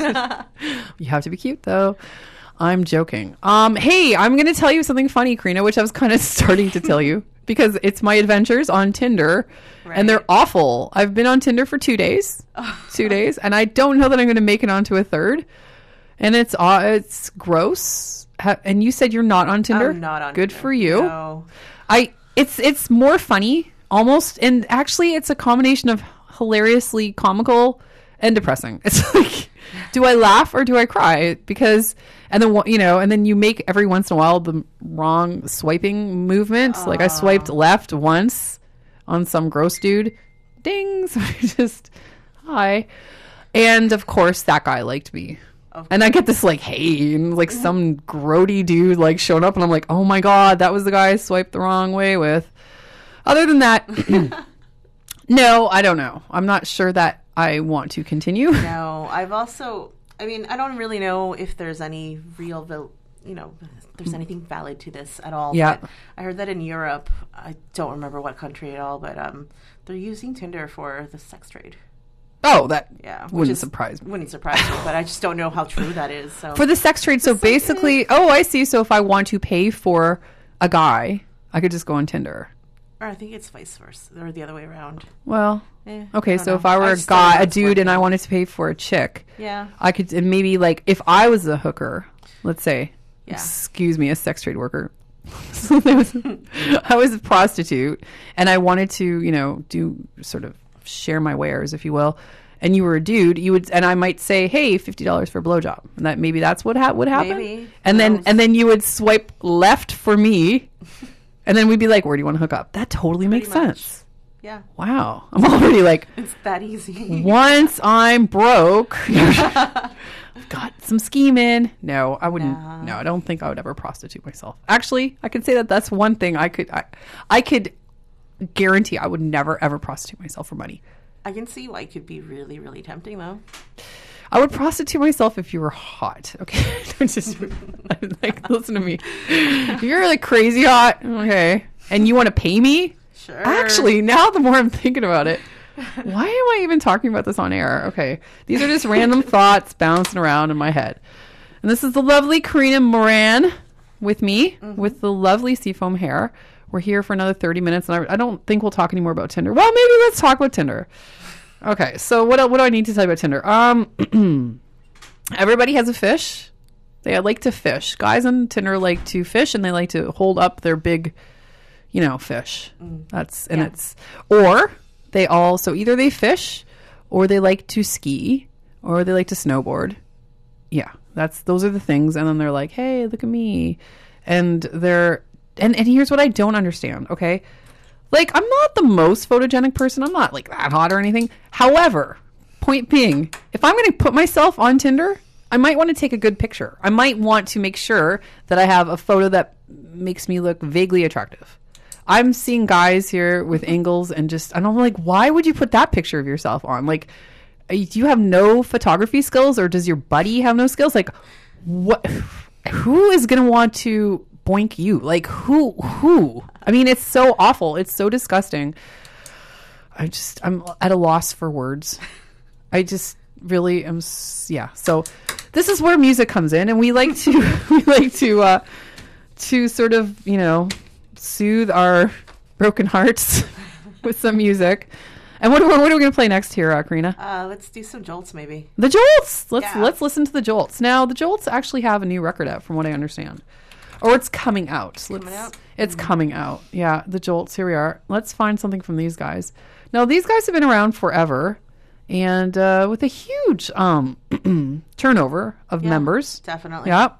You have to be cute, though. I'm joking. Um, hey, I'm going to tell you something funny, Karina, which I was kind of starting to tell you because it's my adventures on Tinder, Right. and they're awful. I've been on Tinder for two days, two days, and I don't know that I'm going to make it onto a third. And it's uh, it's gross. Ha- and you said you're not on Tinder. I'm not on Good Tinder. for you. No. I it's it's more funny almost, and actually it's a combination of hilariously comical and depressing. It's like, do I laugh or do I cry? Because and then you know, and then you make every once in a while the wrong swiping movement. Like I swiped left once on some gross dude. Ding! So I just hi, and of course that guy liked me. And I get this like, hey, and like some grody dude like showing up, and I'm like, oh my god, that was the guy I swiped the wrong way with. Other than that, no, I don't know. I'm not sure that I want to continue. No, I've also, I mean, I don't really know if there's any real, vil- you know, if there's anything valid to this at all. Yeah. But I heard that in Europe, I don't remember what country at all, but um, they're using Tinder for the sex trade. Oh, that Yeah, which wouldn't is- surprise me. Wouldn't surprise me, but I just don't know how true that is. So For the sex trade, so basically, oh, I see. So if I want to pay for a guy, I could just go on Tinder. or I think it's vice versa, or the other way around. Well, Eh, okay. I So don't if know. I were I a just don't know guy, how a it's dude, and I working. wanted to pay for a chick, Yeah. I could, and maybe like if I was a hooker, let's say, Yeah. excuse me, a sex trade worker. So there was, I was a prostitute, and I wanted to, you know, do sort of share my wares, if you will. And you were a dude, you would, and I might say, "Hey, fifty dollars for a blowjob," and that maybe that's what ha- would happen. Maybe. And Who then, knows? and then you would swipe left for me, and then we'd be like, "Where do you want to hook up?" That totally makes Pretty much. sense. Yeah. Wow, I'm already like, It's that easy. once I'm broke, I've got some scheming. No, I wouldn't. Nah. No, I don't think I would ever prostitute myself. Actually, I could say that that's one thing I could. I, I could guarantee I would never ever prostitute myself for money. I can see why it could be really, really tempting, though. I would prostitute myself if you were hot. Okay, don't just like listen to me. If you're like crazy hot, okay, and you want to pay me. Sure. Actually, now the more I'm thinking about it, why am I even talking about this on air? Okay, these are just random thoughts bouncing around in my head. And this is the lovely Karina Moran with me, Mm-hmm. with the lovely seafoam hair. We're here for another thirty minutes, and I, I don't think we'll talk anymore about Tinder. Well, maybe let's talk about Tinder. Okay, so what what do I need to tell you about Tinder? Um, everybody has a fish. They like to fish. Guys on Tinder like to fish, and they like to hold up their big, you know, fish. That's and Yeah. it's or they all so either they fish, or they like to ski, or they like to snowboard. Yeah, that's those are the things. And then they're like, "Hey, look at me," and they're and and here's what I don't understand. Okay. Like, I'm not the most photogenic person. I'm not like that hot or anything. However, point being, if I'm going to put myself on Tinder, I might want to take a good picture. I might want to make sure that I have a photo that makes me look vaguely attractive. I'm seeing guys here with angles and just, and I'm like, why would you put that picture of yourself on? Like, do you have no photography skills, or does your buddy have no skills? Like, what? Who is going to want to boink you? Like, who? Who? I mean, it's so awful. It's so disgusting. I just, I'm at a loss for words. I just really am. s- Yeah. So this is where music comes in, and we like to, we like to, uh, to sort of, you know, soothe our broken hearts with some music. And what, are- what are we going to play next here, uh, Karina? Uh, let's do some jolts, maybe. The Jolts. Let's Yeah. let's listen to the Jolts. Now, the Jolts actually have a new record out, from what I understand, or it's coming out. Let's, coming out? It's coming out. Yeah, the Jolts. Here we are. Let's find something from these guys. Now, these guys have been around forever, and uh, with a huge um, turnover of Yeah, members. Definitely. Yeah.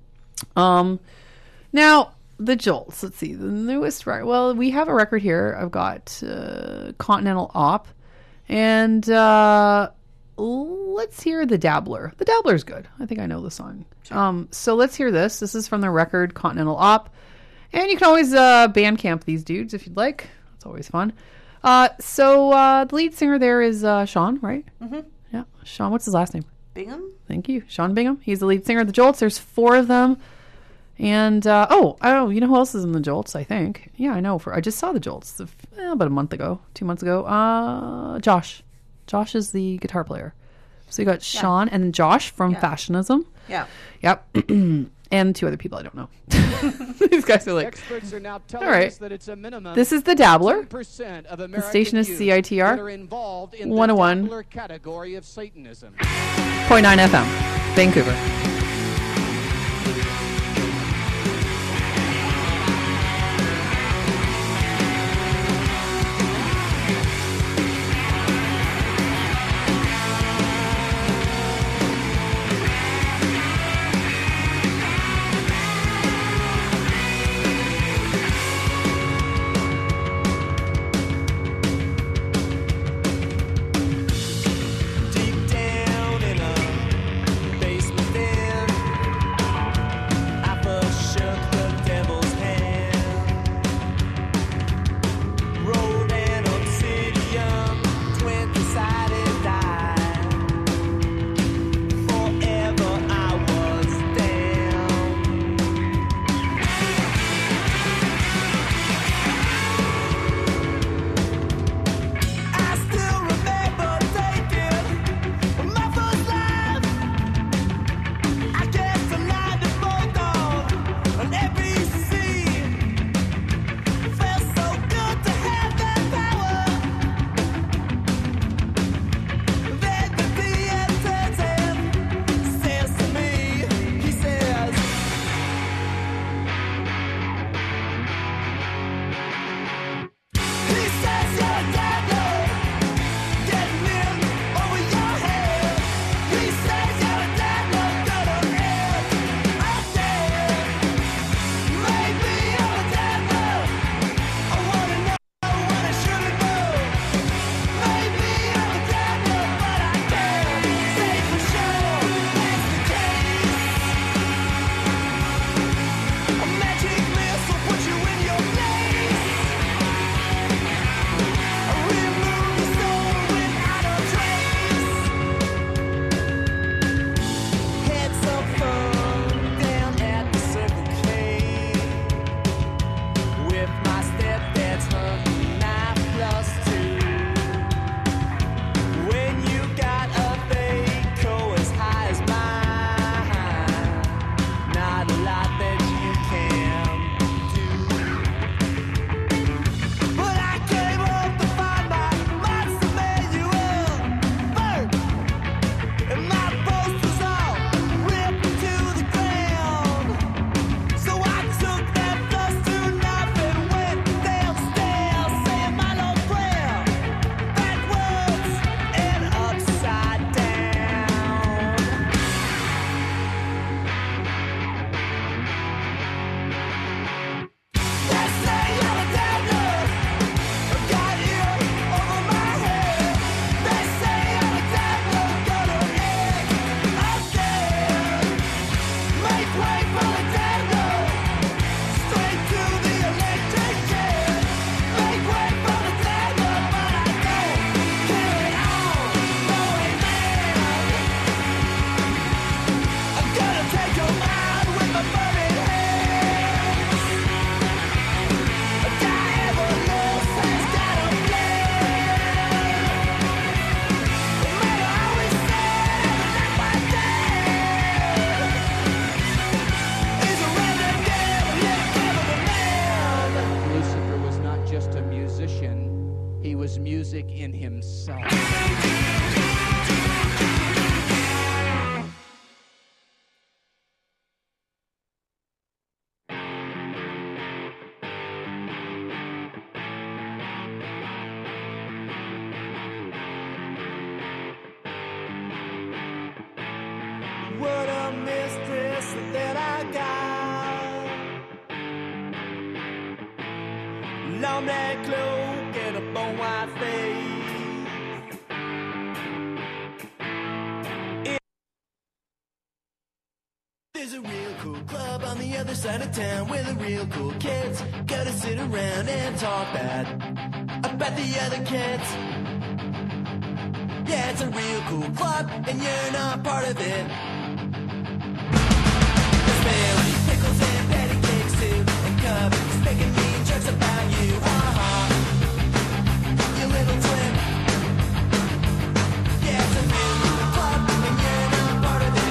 Um, now the Jolts. Let's see the newest record. Well, we have a record here. I've got uh, Continental Op, and uh, let's hear the Dabbler. The Dabbler's good. I think I know the song. Um, so let's hear this. This is from the record Continental Op, and you can always uh, Bandcamp these dudes if you'd like. It's always fun. Uh, so uh, the lead singer there is uh, Sean, right? Mm-hmm. Yeah, Sean. What's his last name? Bingham? Thank you. Sean Bingham. He's the lead singer of the Jolts. There's four of them. And, uh, oh, oh, you know who else is in the Jolts, I think? Yeah, I know. For I just saw the Jolts uh, about a month ago, two months ago. Uh, Josh. Josh is the guitar player. So you got Sean and Josh from Yeah. Fashionism. Yeah. Yep. And two other people I don't know. These guys are like, Experts are now telling all right. us that it's a minimum This is the Dabbler. ten percent of The American station is youth C I T R that are involved in one oh one the Dabbler category of Satanism. point nine F M, Vancouver. Deep down in a basement there music in himself. What a mistress that I got. Long black cloak and a bone white face. It- There's a real cool club on the other side of town where the real cool kids go to sit around and talk bad about the other kids. Yeah, it's a real cool club and you're not part of it. Barely pickles and patty cakes too, and cupboards making mean jokes about you. Uh-huh, you little twin. Yeah, it's a real cool club, and you're not part of it.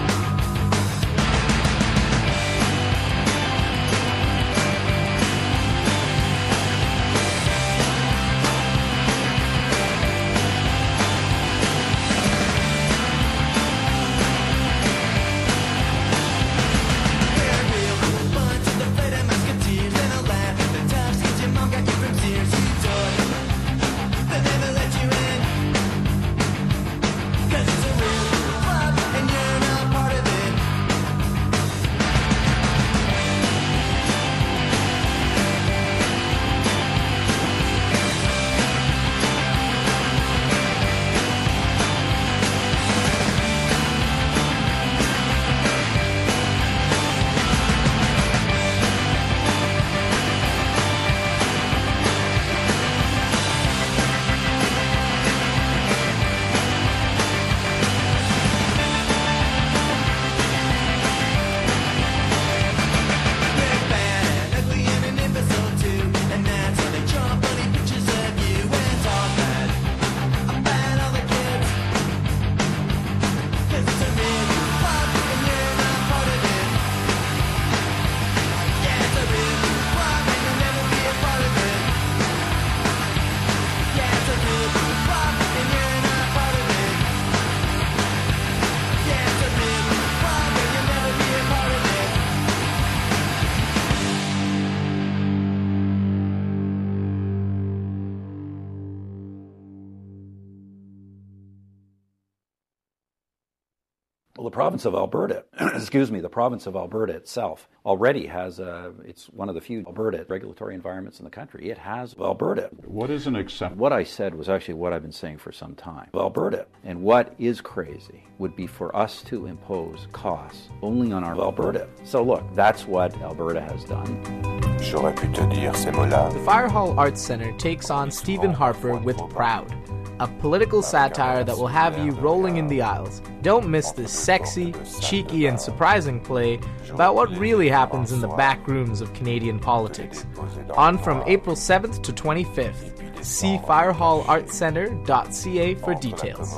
Well, the province of Alberta, excuse me, the province of Alberta itself already has a, it's one of the few Alberta regulatory environments in the country. It has Alberta. What is an accept? What I said was actually what I've been saying for some time. Alberta. And what is crazy would be for us to impose costs only on our Alberta. So look, that's what Alberta has done. J'aurais pu te dire ces mots-là. The Fire Hall Arts Center takes on Stephen Harper with Proud, a political satire that will have you rolling in the aisles. Don't miss this sexy, cheeky, and surprising play about what really happens in the back rooms of Canadian politics. On from April seventh to twenty-fifth. See fire hall arts center dot c a for details.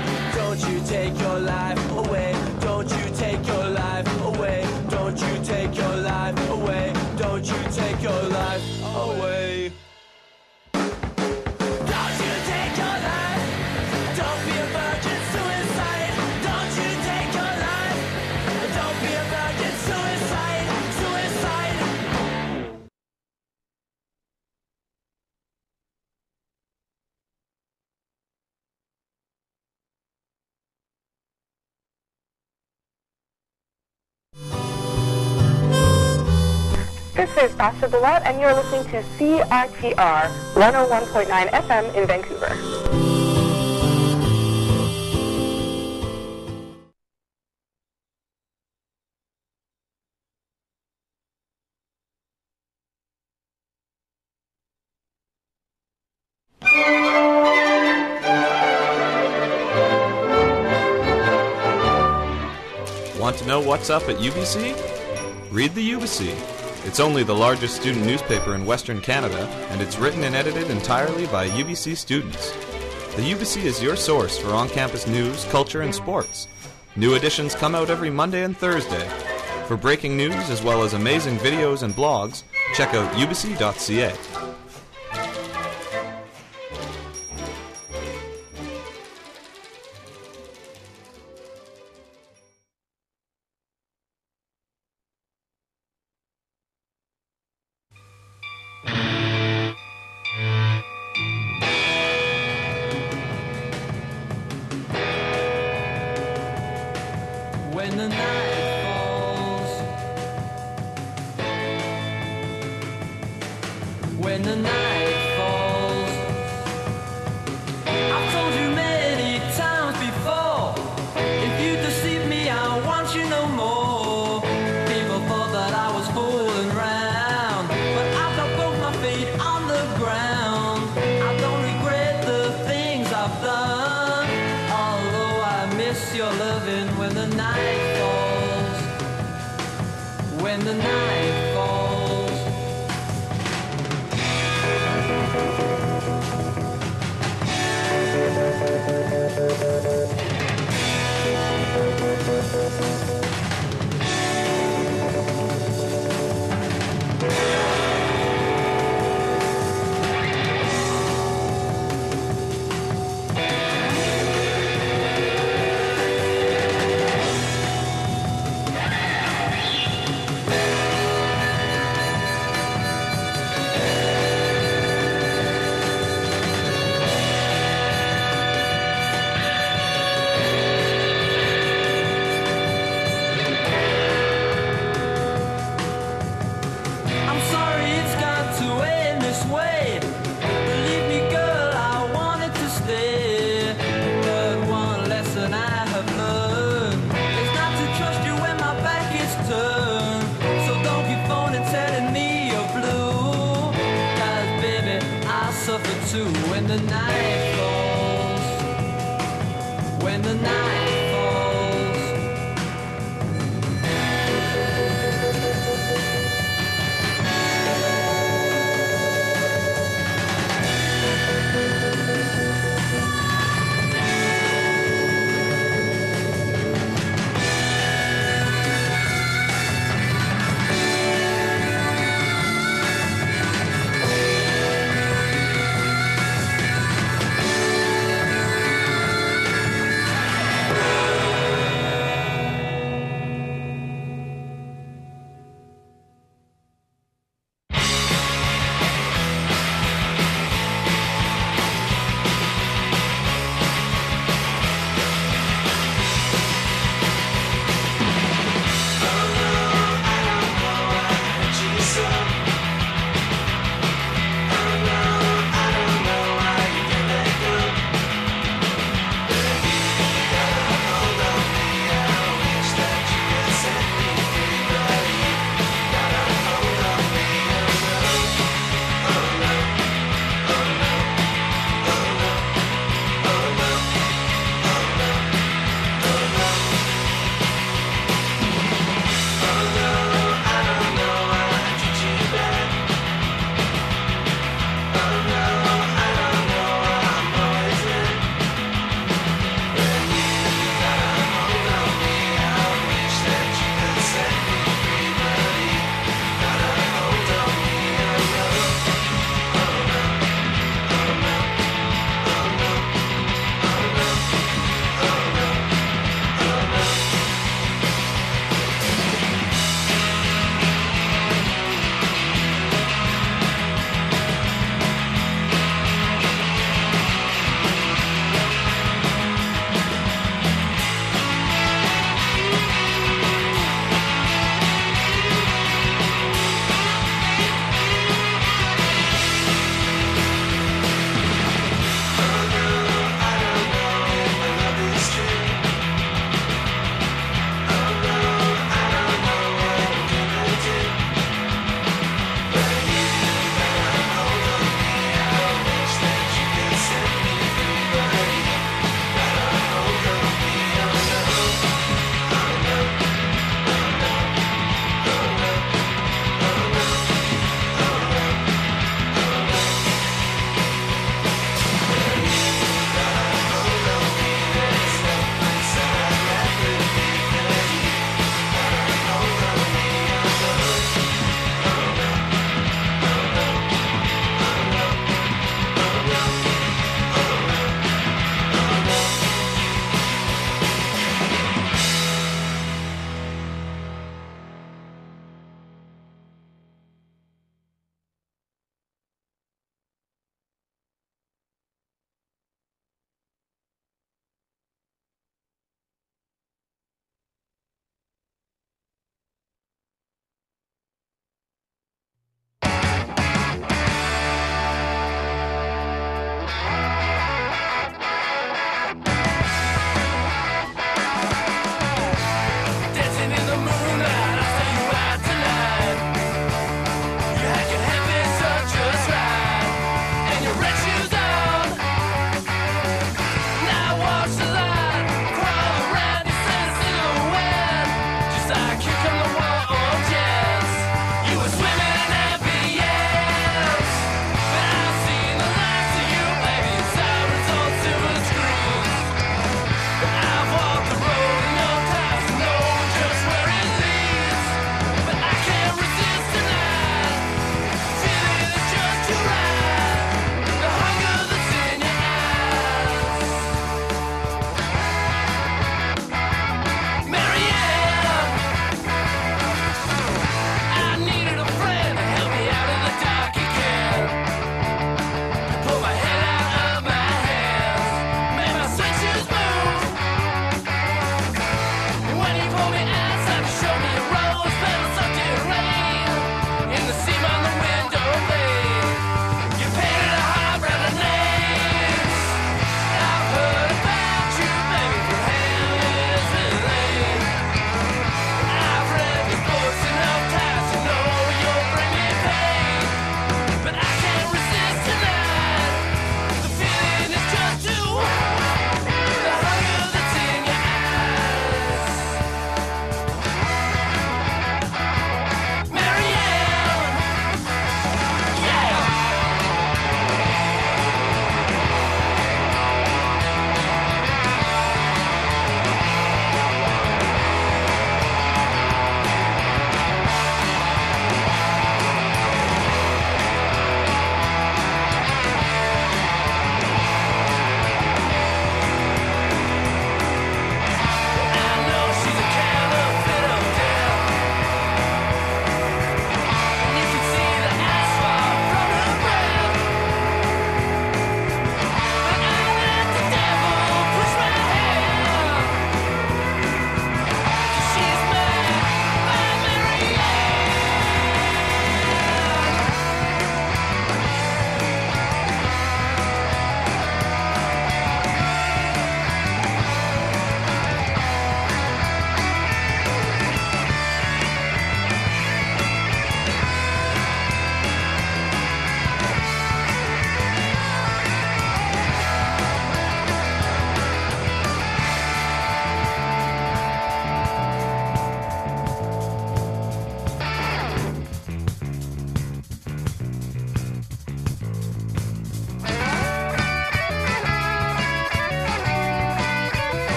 Take your life away, don't you take your life away, don't you take take your life away. Don't you take your life away. Don't you take your life. Don't be a virgin suicide. Don't you take your life. Don't be a virgin suicide. Suicide. This is Asha Bilal, and you're listening to C R T R one oh one point nine F M in Vancouver. Want to know what's up at U B C? Read the U B C. It's only the largest student newspaper in Western Canada, and it's written and edited entirely by U B C students. The U B C is your source for on-campus news, culture, and sports. New editions come out every Monday and Thursday. For breaking news as well as amazing videos and blogs, check out u b c dot c a. When the night falls, when the night falls, I've told you many times before, if you deceive me, I want you no more. People thought that I was fooling round, but I've got both my feet on the ground. I don't regret the things I've done, although I miss your loving when the night when the night falls. When the night falls, when the night falls.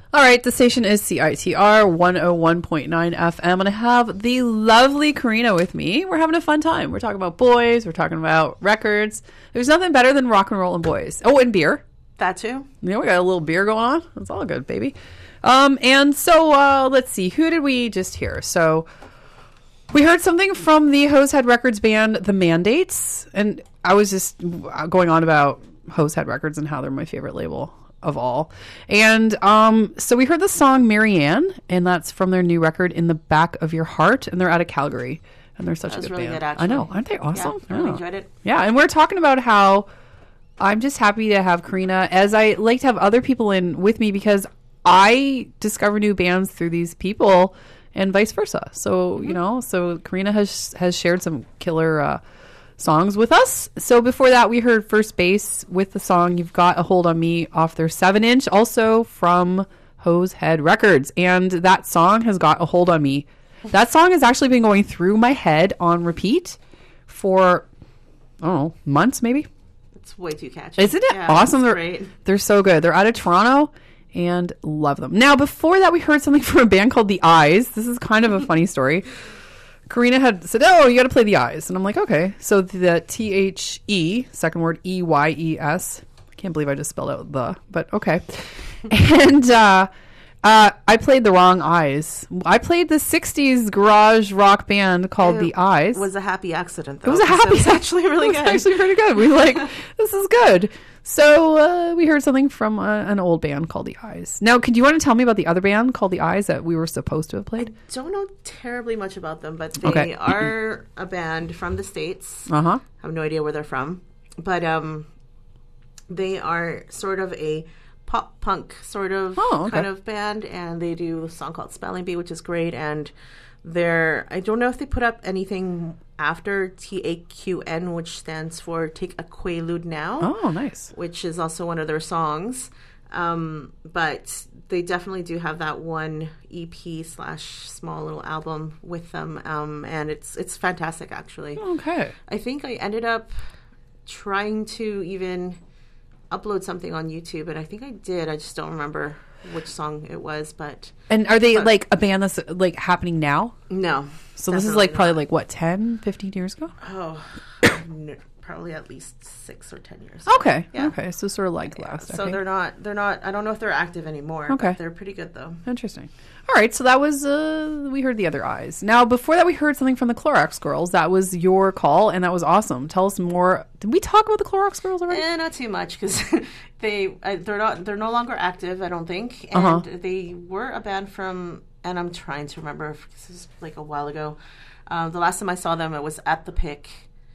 All right, the station is C I T R one oh one point nine F M, and I have the lovely Karina with me. We're having a fun time. We're talking about boys. We're talking about records. There's nothing better than rock and roll and boys. Oh, and beer. That too. Yeah, we got a little beer going on. It's all good, baby. Um, and so uh, let's see. Who did we just hear? So we heard something from the Hosehead Records band, The Mandates. And I was just going on about Hosehead Records and how they're my favorite label of all. And um, so we heard the song Marianne, and that's from their new record, In the Back of Your Heart. And they're out of Calgary. And they're such That a was good really band. good, actually. I know. Aren't they awesome? Yeah, I really Yeah. enjoyed it. Yeah, and we're talking about how I'm just happy to have Karina, as I like to have other people in with me, because I discover new bands through these people and vice versa. So, you know, so Karina has has shared some killer uh, songs with us. So before that, we heard First Base with the song You've Got a Hold on Me off their seven inch, also from Hosehead Records. And that song has got a hold on me. That song has actually been going through my head on repeat for, I don't know, months maybe. It's way too catchy. Isn't it Yeah, awesome? it's They're, great. they're so good. They're out of Toronto and love them. Now, before that, we heard something from a band called The Eyes. This is kind of a funny story. Karina had said, oh, you got to play The Eyes. And I'm like, okay. So the T H E, second word, E Y E S. I can't believe I just spelled out the, but okay. And uh, uh, I played the wrong Eyes. I played the sixties garage rock band called It The Eyes. was a happy accident, It though. was a 'cause happy. It was actually really it good. was actually pretty good. We like this is good. So uh, we heard something from uh, an old band called The Eyes. Now, could you want to tell me about the other band called The Eyes that we were supposed to have played? Don't know terribly much about them, but they Okay. are a band from the States. Uh huh. I have no idea where they're from, but um, they are sort of a pop punk sort of Oh, okay. kind of band, and they do a song called Spelling Bee, which is great. And they're I don't know if they put up anything after T A Q N, which stands for Take a Quaalude Now. Oh, nice. Which is also one of their songs. Um, but they definitely do have that one E P slash small little album with them, um, and it's it's fantastic actually. Okay. I think I ended up trying to even upload something on YouTube, and I think I did. I just don't remember which song it was, but And are they but- like a band that's like happening now? No. So this is definitely like probably not. like what, ten, fifteen years ago? Oh, no, probably at least six or ten years. Okay. Yeah. Okay. So sort of like last. So decade. they're not. They're not. I don't know if they're active anymore. but Okay. they're pretty good though. Interesting. All right, so that was uh we heard The Other Eyes. Now, before that, we heard something from the Clorox Girls. That was your call, and that was awesome. Tell us more. Did we talk about the Clorox Girls already? Eh, not too much because they uh, they're not they're no longer active. I don't think, and Uh-huh. they were a band from. And I'm trying to remember if this is like a while ago. Um, the last time I saw them, it was at the Pick,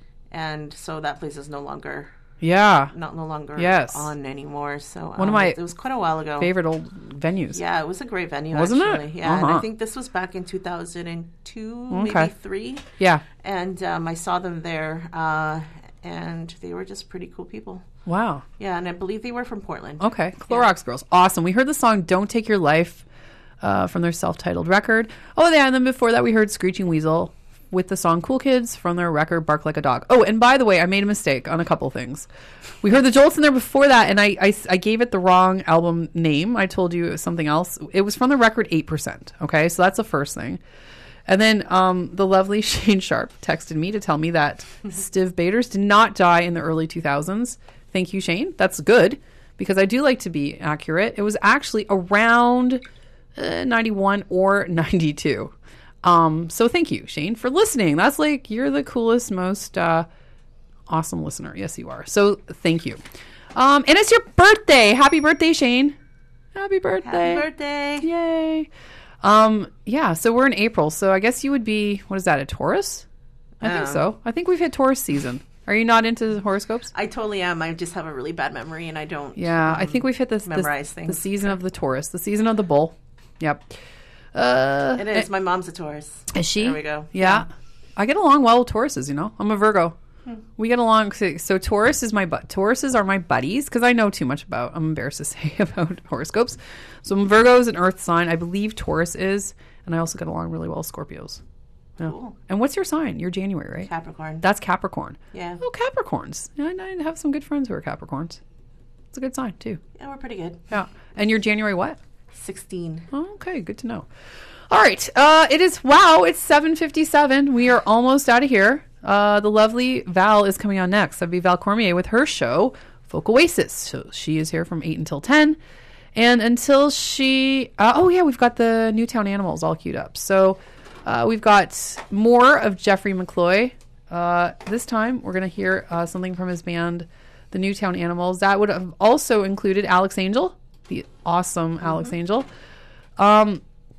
and so that place is no longer. Yeah. Not no longer Yes. on anymore. So One of um, my it, it was quite a while ago. favorite old venues. Yeah, it was a great venue, Wasn't it? actually. Yeah, and Uh-huh. I think this was back in two thousand two, Okay. maybe three. Yeah. And um, I saw them there, uh, and they were just pretty cool people. Wow. Yeah, and I believe they were from Portland. Okay. Clorox Girls. Awesome. We heard the song Don't Take Your Life uh, from their self-titled record. Oh, yeah, and then before that, we heard Screeching Weasel with the song Cool Kids from their record Bark Like a Dog. Oh, and by the way, I made a mistake on a couple things. We heard the Jolts in there before that, and I, I, I gave it the wrong album name. I told you it was something else. It was from the record eight percent. Okay, so that's the first thing. And then um, the lovely Shane Sharp texted me to tell me that Stiv Bators did not die in the early two thousands. Thank you, Shane. That's good, because I do like to be accurate. It was actually around uh, ninety-one or ninety-two. Um, so thank you, Shane, for listening. That's like, you're the coolest, most uh, awesome listener. Yes, you are. So thank you. Um, and it's your birthday. Happy birthday, Shane. Happy birthday. Happy birthday. Yay. Um, yeah, so we're in April. So I guess you would be, what is that, a Taurus? I think Um, so. I think we've hit Taurus season. Are you not into horoscopes? I totally am. I just have a really bad memory, and I don't. Yeah, um, I think we've hit this, this memorize the things. season of the Taurus, the season of the bull. Yep. Uh, It is. My mom's a Taurus. Is she? There we go. Yeah. I get along well with Tauruses, you know. I'm a Virgo. Hmm. We get along. So, so Taurus is my but Tauruses are my buddies because I know too much about. I'm embarrassed to say about horoscopes. So Virgo is an Earth sign. I believe Taurus is, and I also get along really well with Scorpios. Yeah. Cool. And what's your sign? You're January, right? Capricorn. That's Capricorn. Yeah. Oh, Capricorns. Yeah, I I have some good friends who are Capricorns. It's a good sign too. Yeah, we're pretty good. Yeah. And you're January what? sixteen. Oh, okay, good to know. All right, uh, it is, wow, it's seven fifty-seven. We are almost out of here. Uh, the lovely Val is coming on next. That'd be Val Cormier with her show, Folk Oasis. So she is here from eight until ten. And until she, uh, oh yeah, we've got the Newtown Animals all queued up. So uh, we've got more of Jeffrey McCloy. Uh, this time we're going to hear uh, something from his band, the Newtown Animals. That would have also included Alex Angel, the awesome mm-hmm. Alex Angel. Um,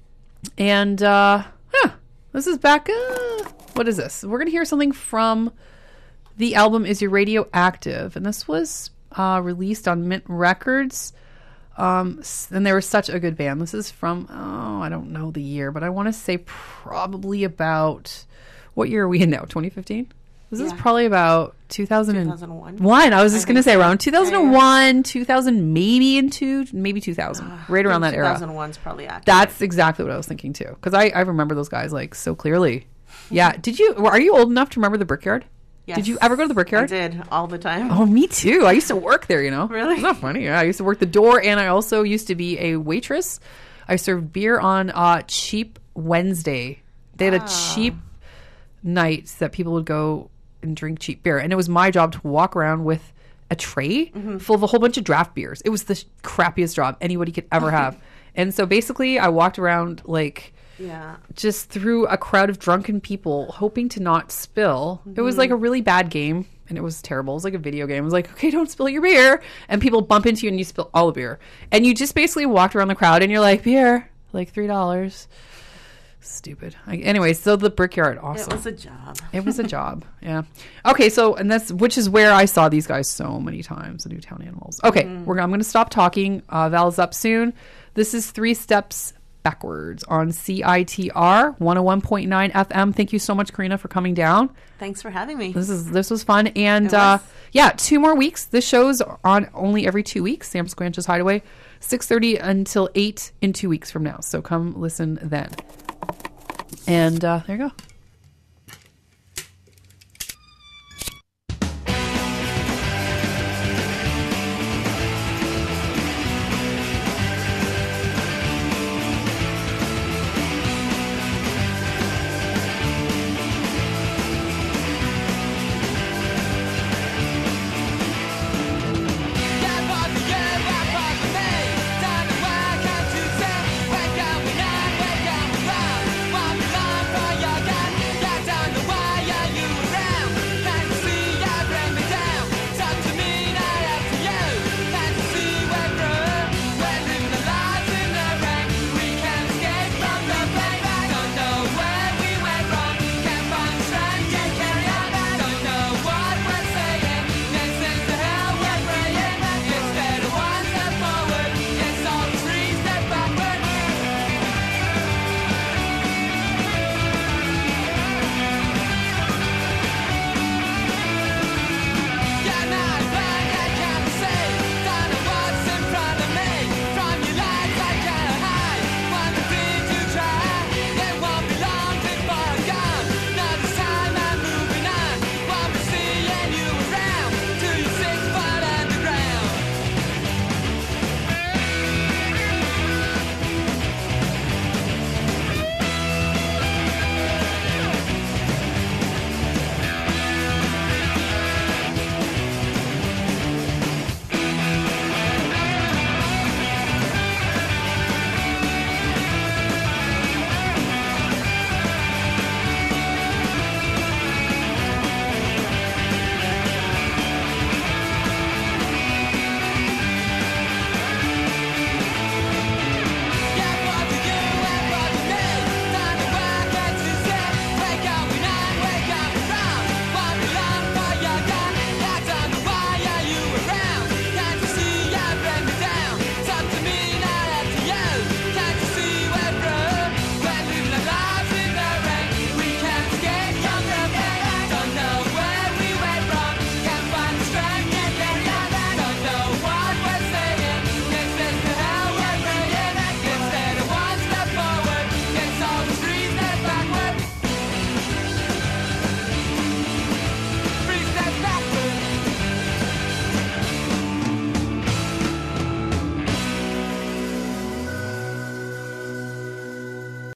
and uh, huh, this is back, uh, what is this? We're going to hear something from the album Is Your Radio Active? And this was uh, released on Mint Records. Um, and they were such a good band. This is from, oh, I don't know the year, but I want to say probably about, what year are we in now? twenty fifteen? This yeah. is probably about two thousand one. One. I was just going to say so. Around two thousand one, yeah. two thousand, maybe into, maybe two thousand. Uh, right around that era. two thousand one's probably accurate. That's exactly what I was thinking too. Because I, I remember those guys like so clearly. Yeah. Did you, are you old enough to remember the Brickyard? Yes. Did you ever go to the Brickyard? I did, all the time. Oh, me too. I used to work there, you know. Really? It's not funny. Yeah, I used to work the door, and I also used to be a waitress. I served beer on uh, Cheap Wednesday. They had ah. a cheap night that people would go and drink cheap beer. And it was my job to walk around with a tray mm-hmm. full of a whole bunch of draft beers. It was the crappiest job anybody could ever have. And so basically, I walked around like... Yeah. Just through a crowd of drunken people, hoping to not spill. Mm-hmm. It was like a really bad game, and it was terrible. It was like a video game. It was like, okay, don't spill your beer. And people bump into you, and you spill all the beer. And you just basically walked around the crowd, and you're like, beer, like three dollars. Stupid. I, anyway, so the Brickyard, awesome. It was a job. It was a job, yeah. Okay, so, and that's, which is where I saw these guys so many times, the Newtown Animals. Okay, mm-hmm. we're, I'm going to stop talking. Uh, Val's up soon. This is Three Steps Backwards on C I T R one oh one point nine F M. Thank you so much, Karina, for coming down. Thanks for having me. This is this was fun. And was. Uh, yeah, two more weeks. This show's on only every two weeks. Sam Squanch's Hideaway, six thirty until eight in two weeks from now. So come listen then. And uh, there you go.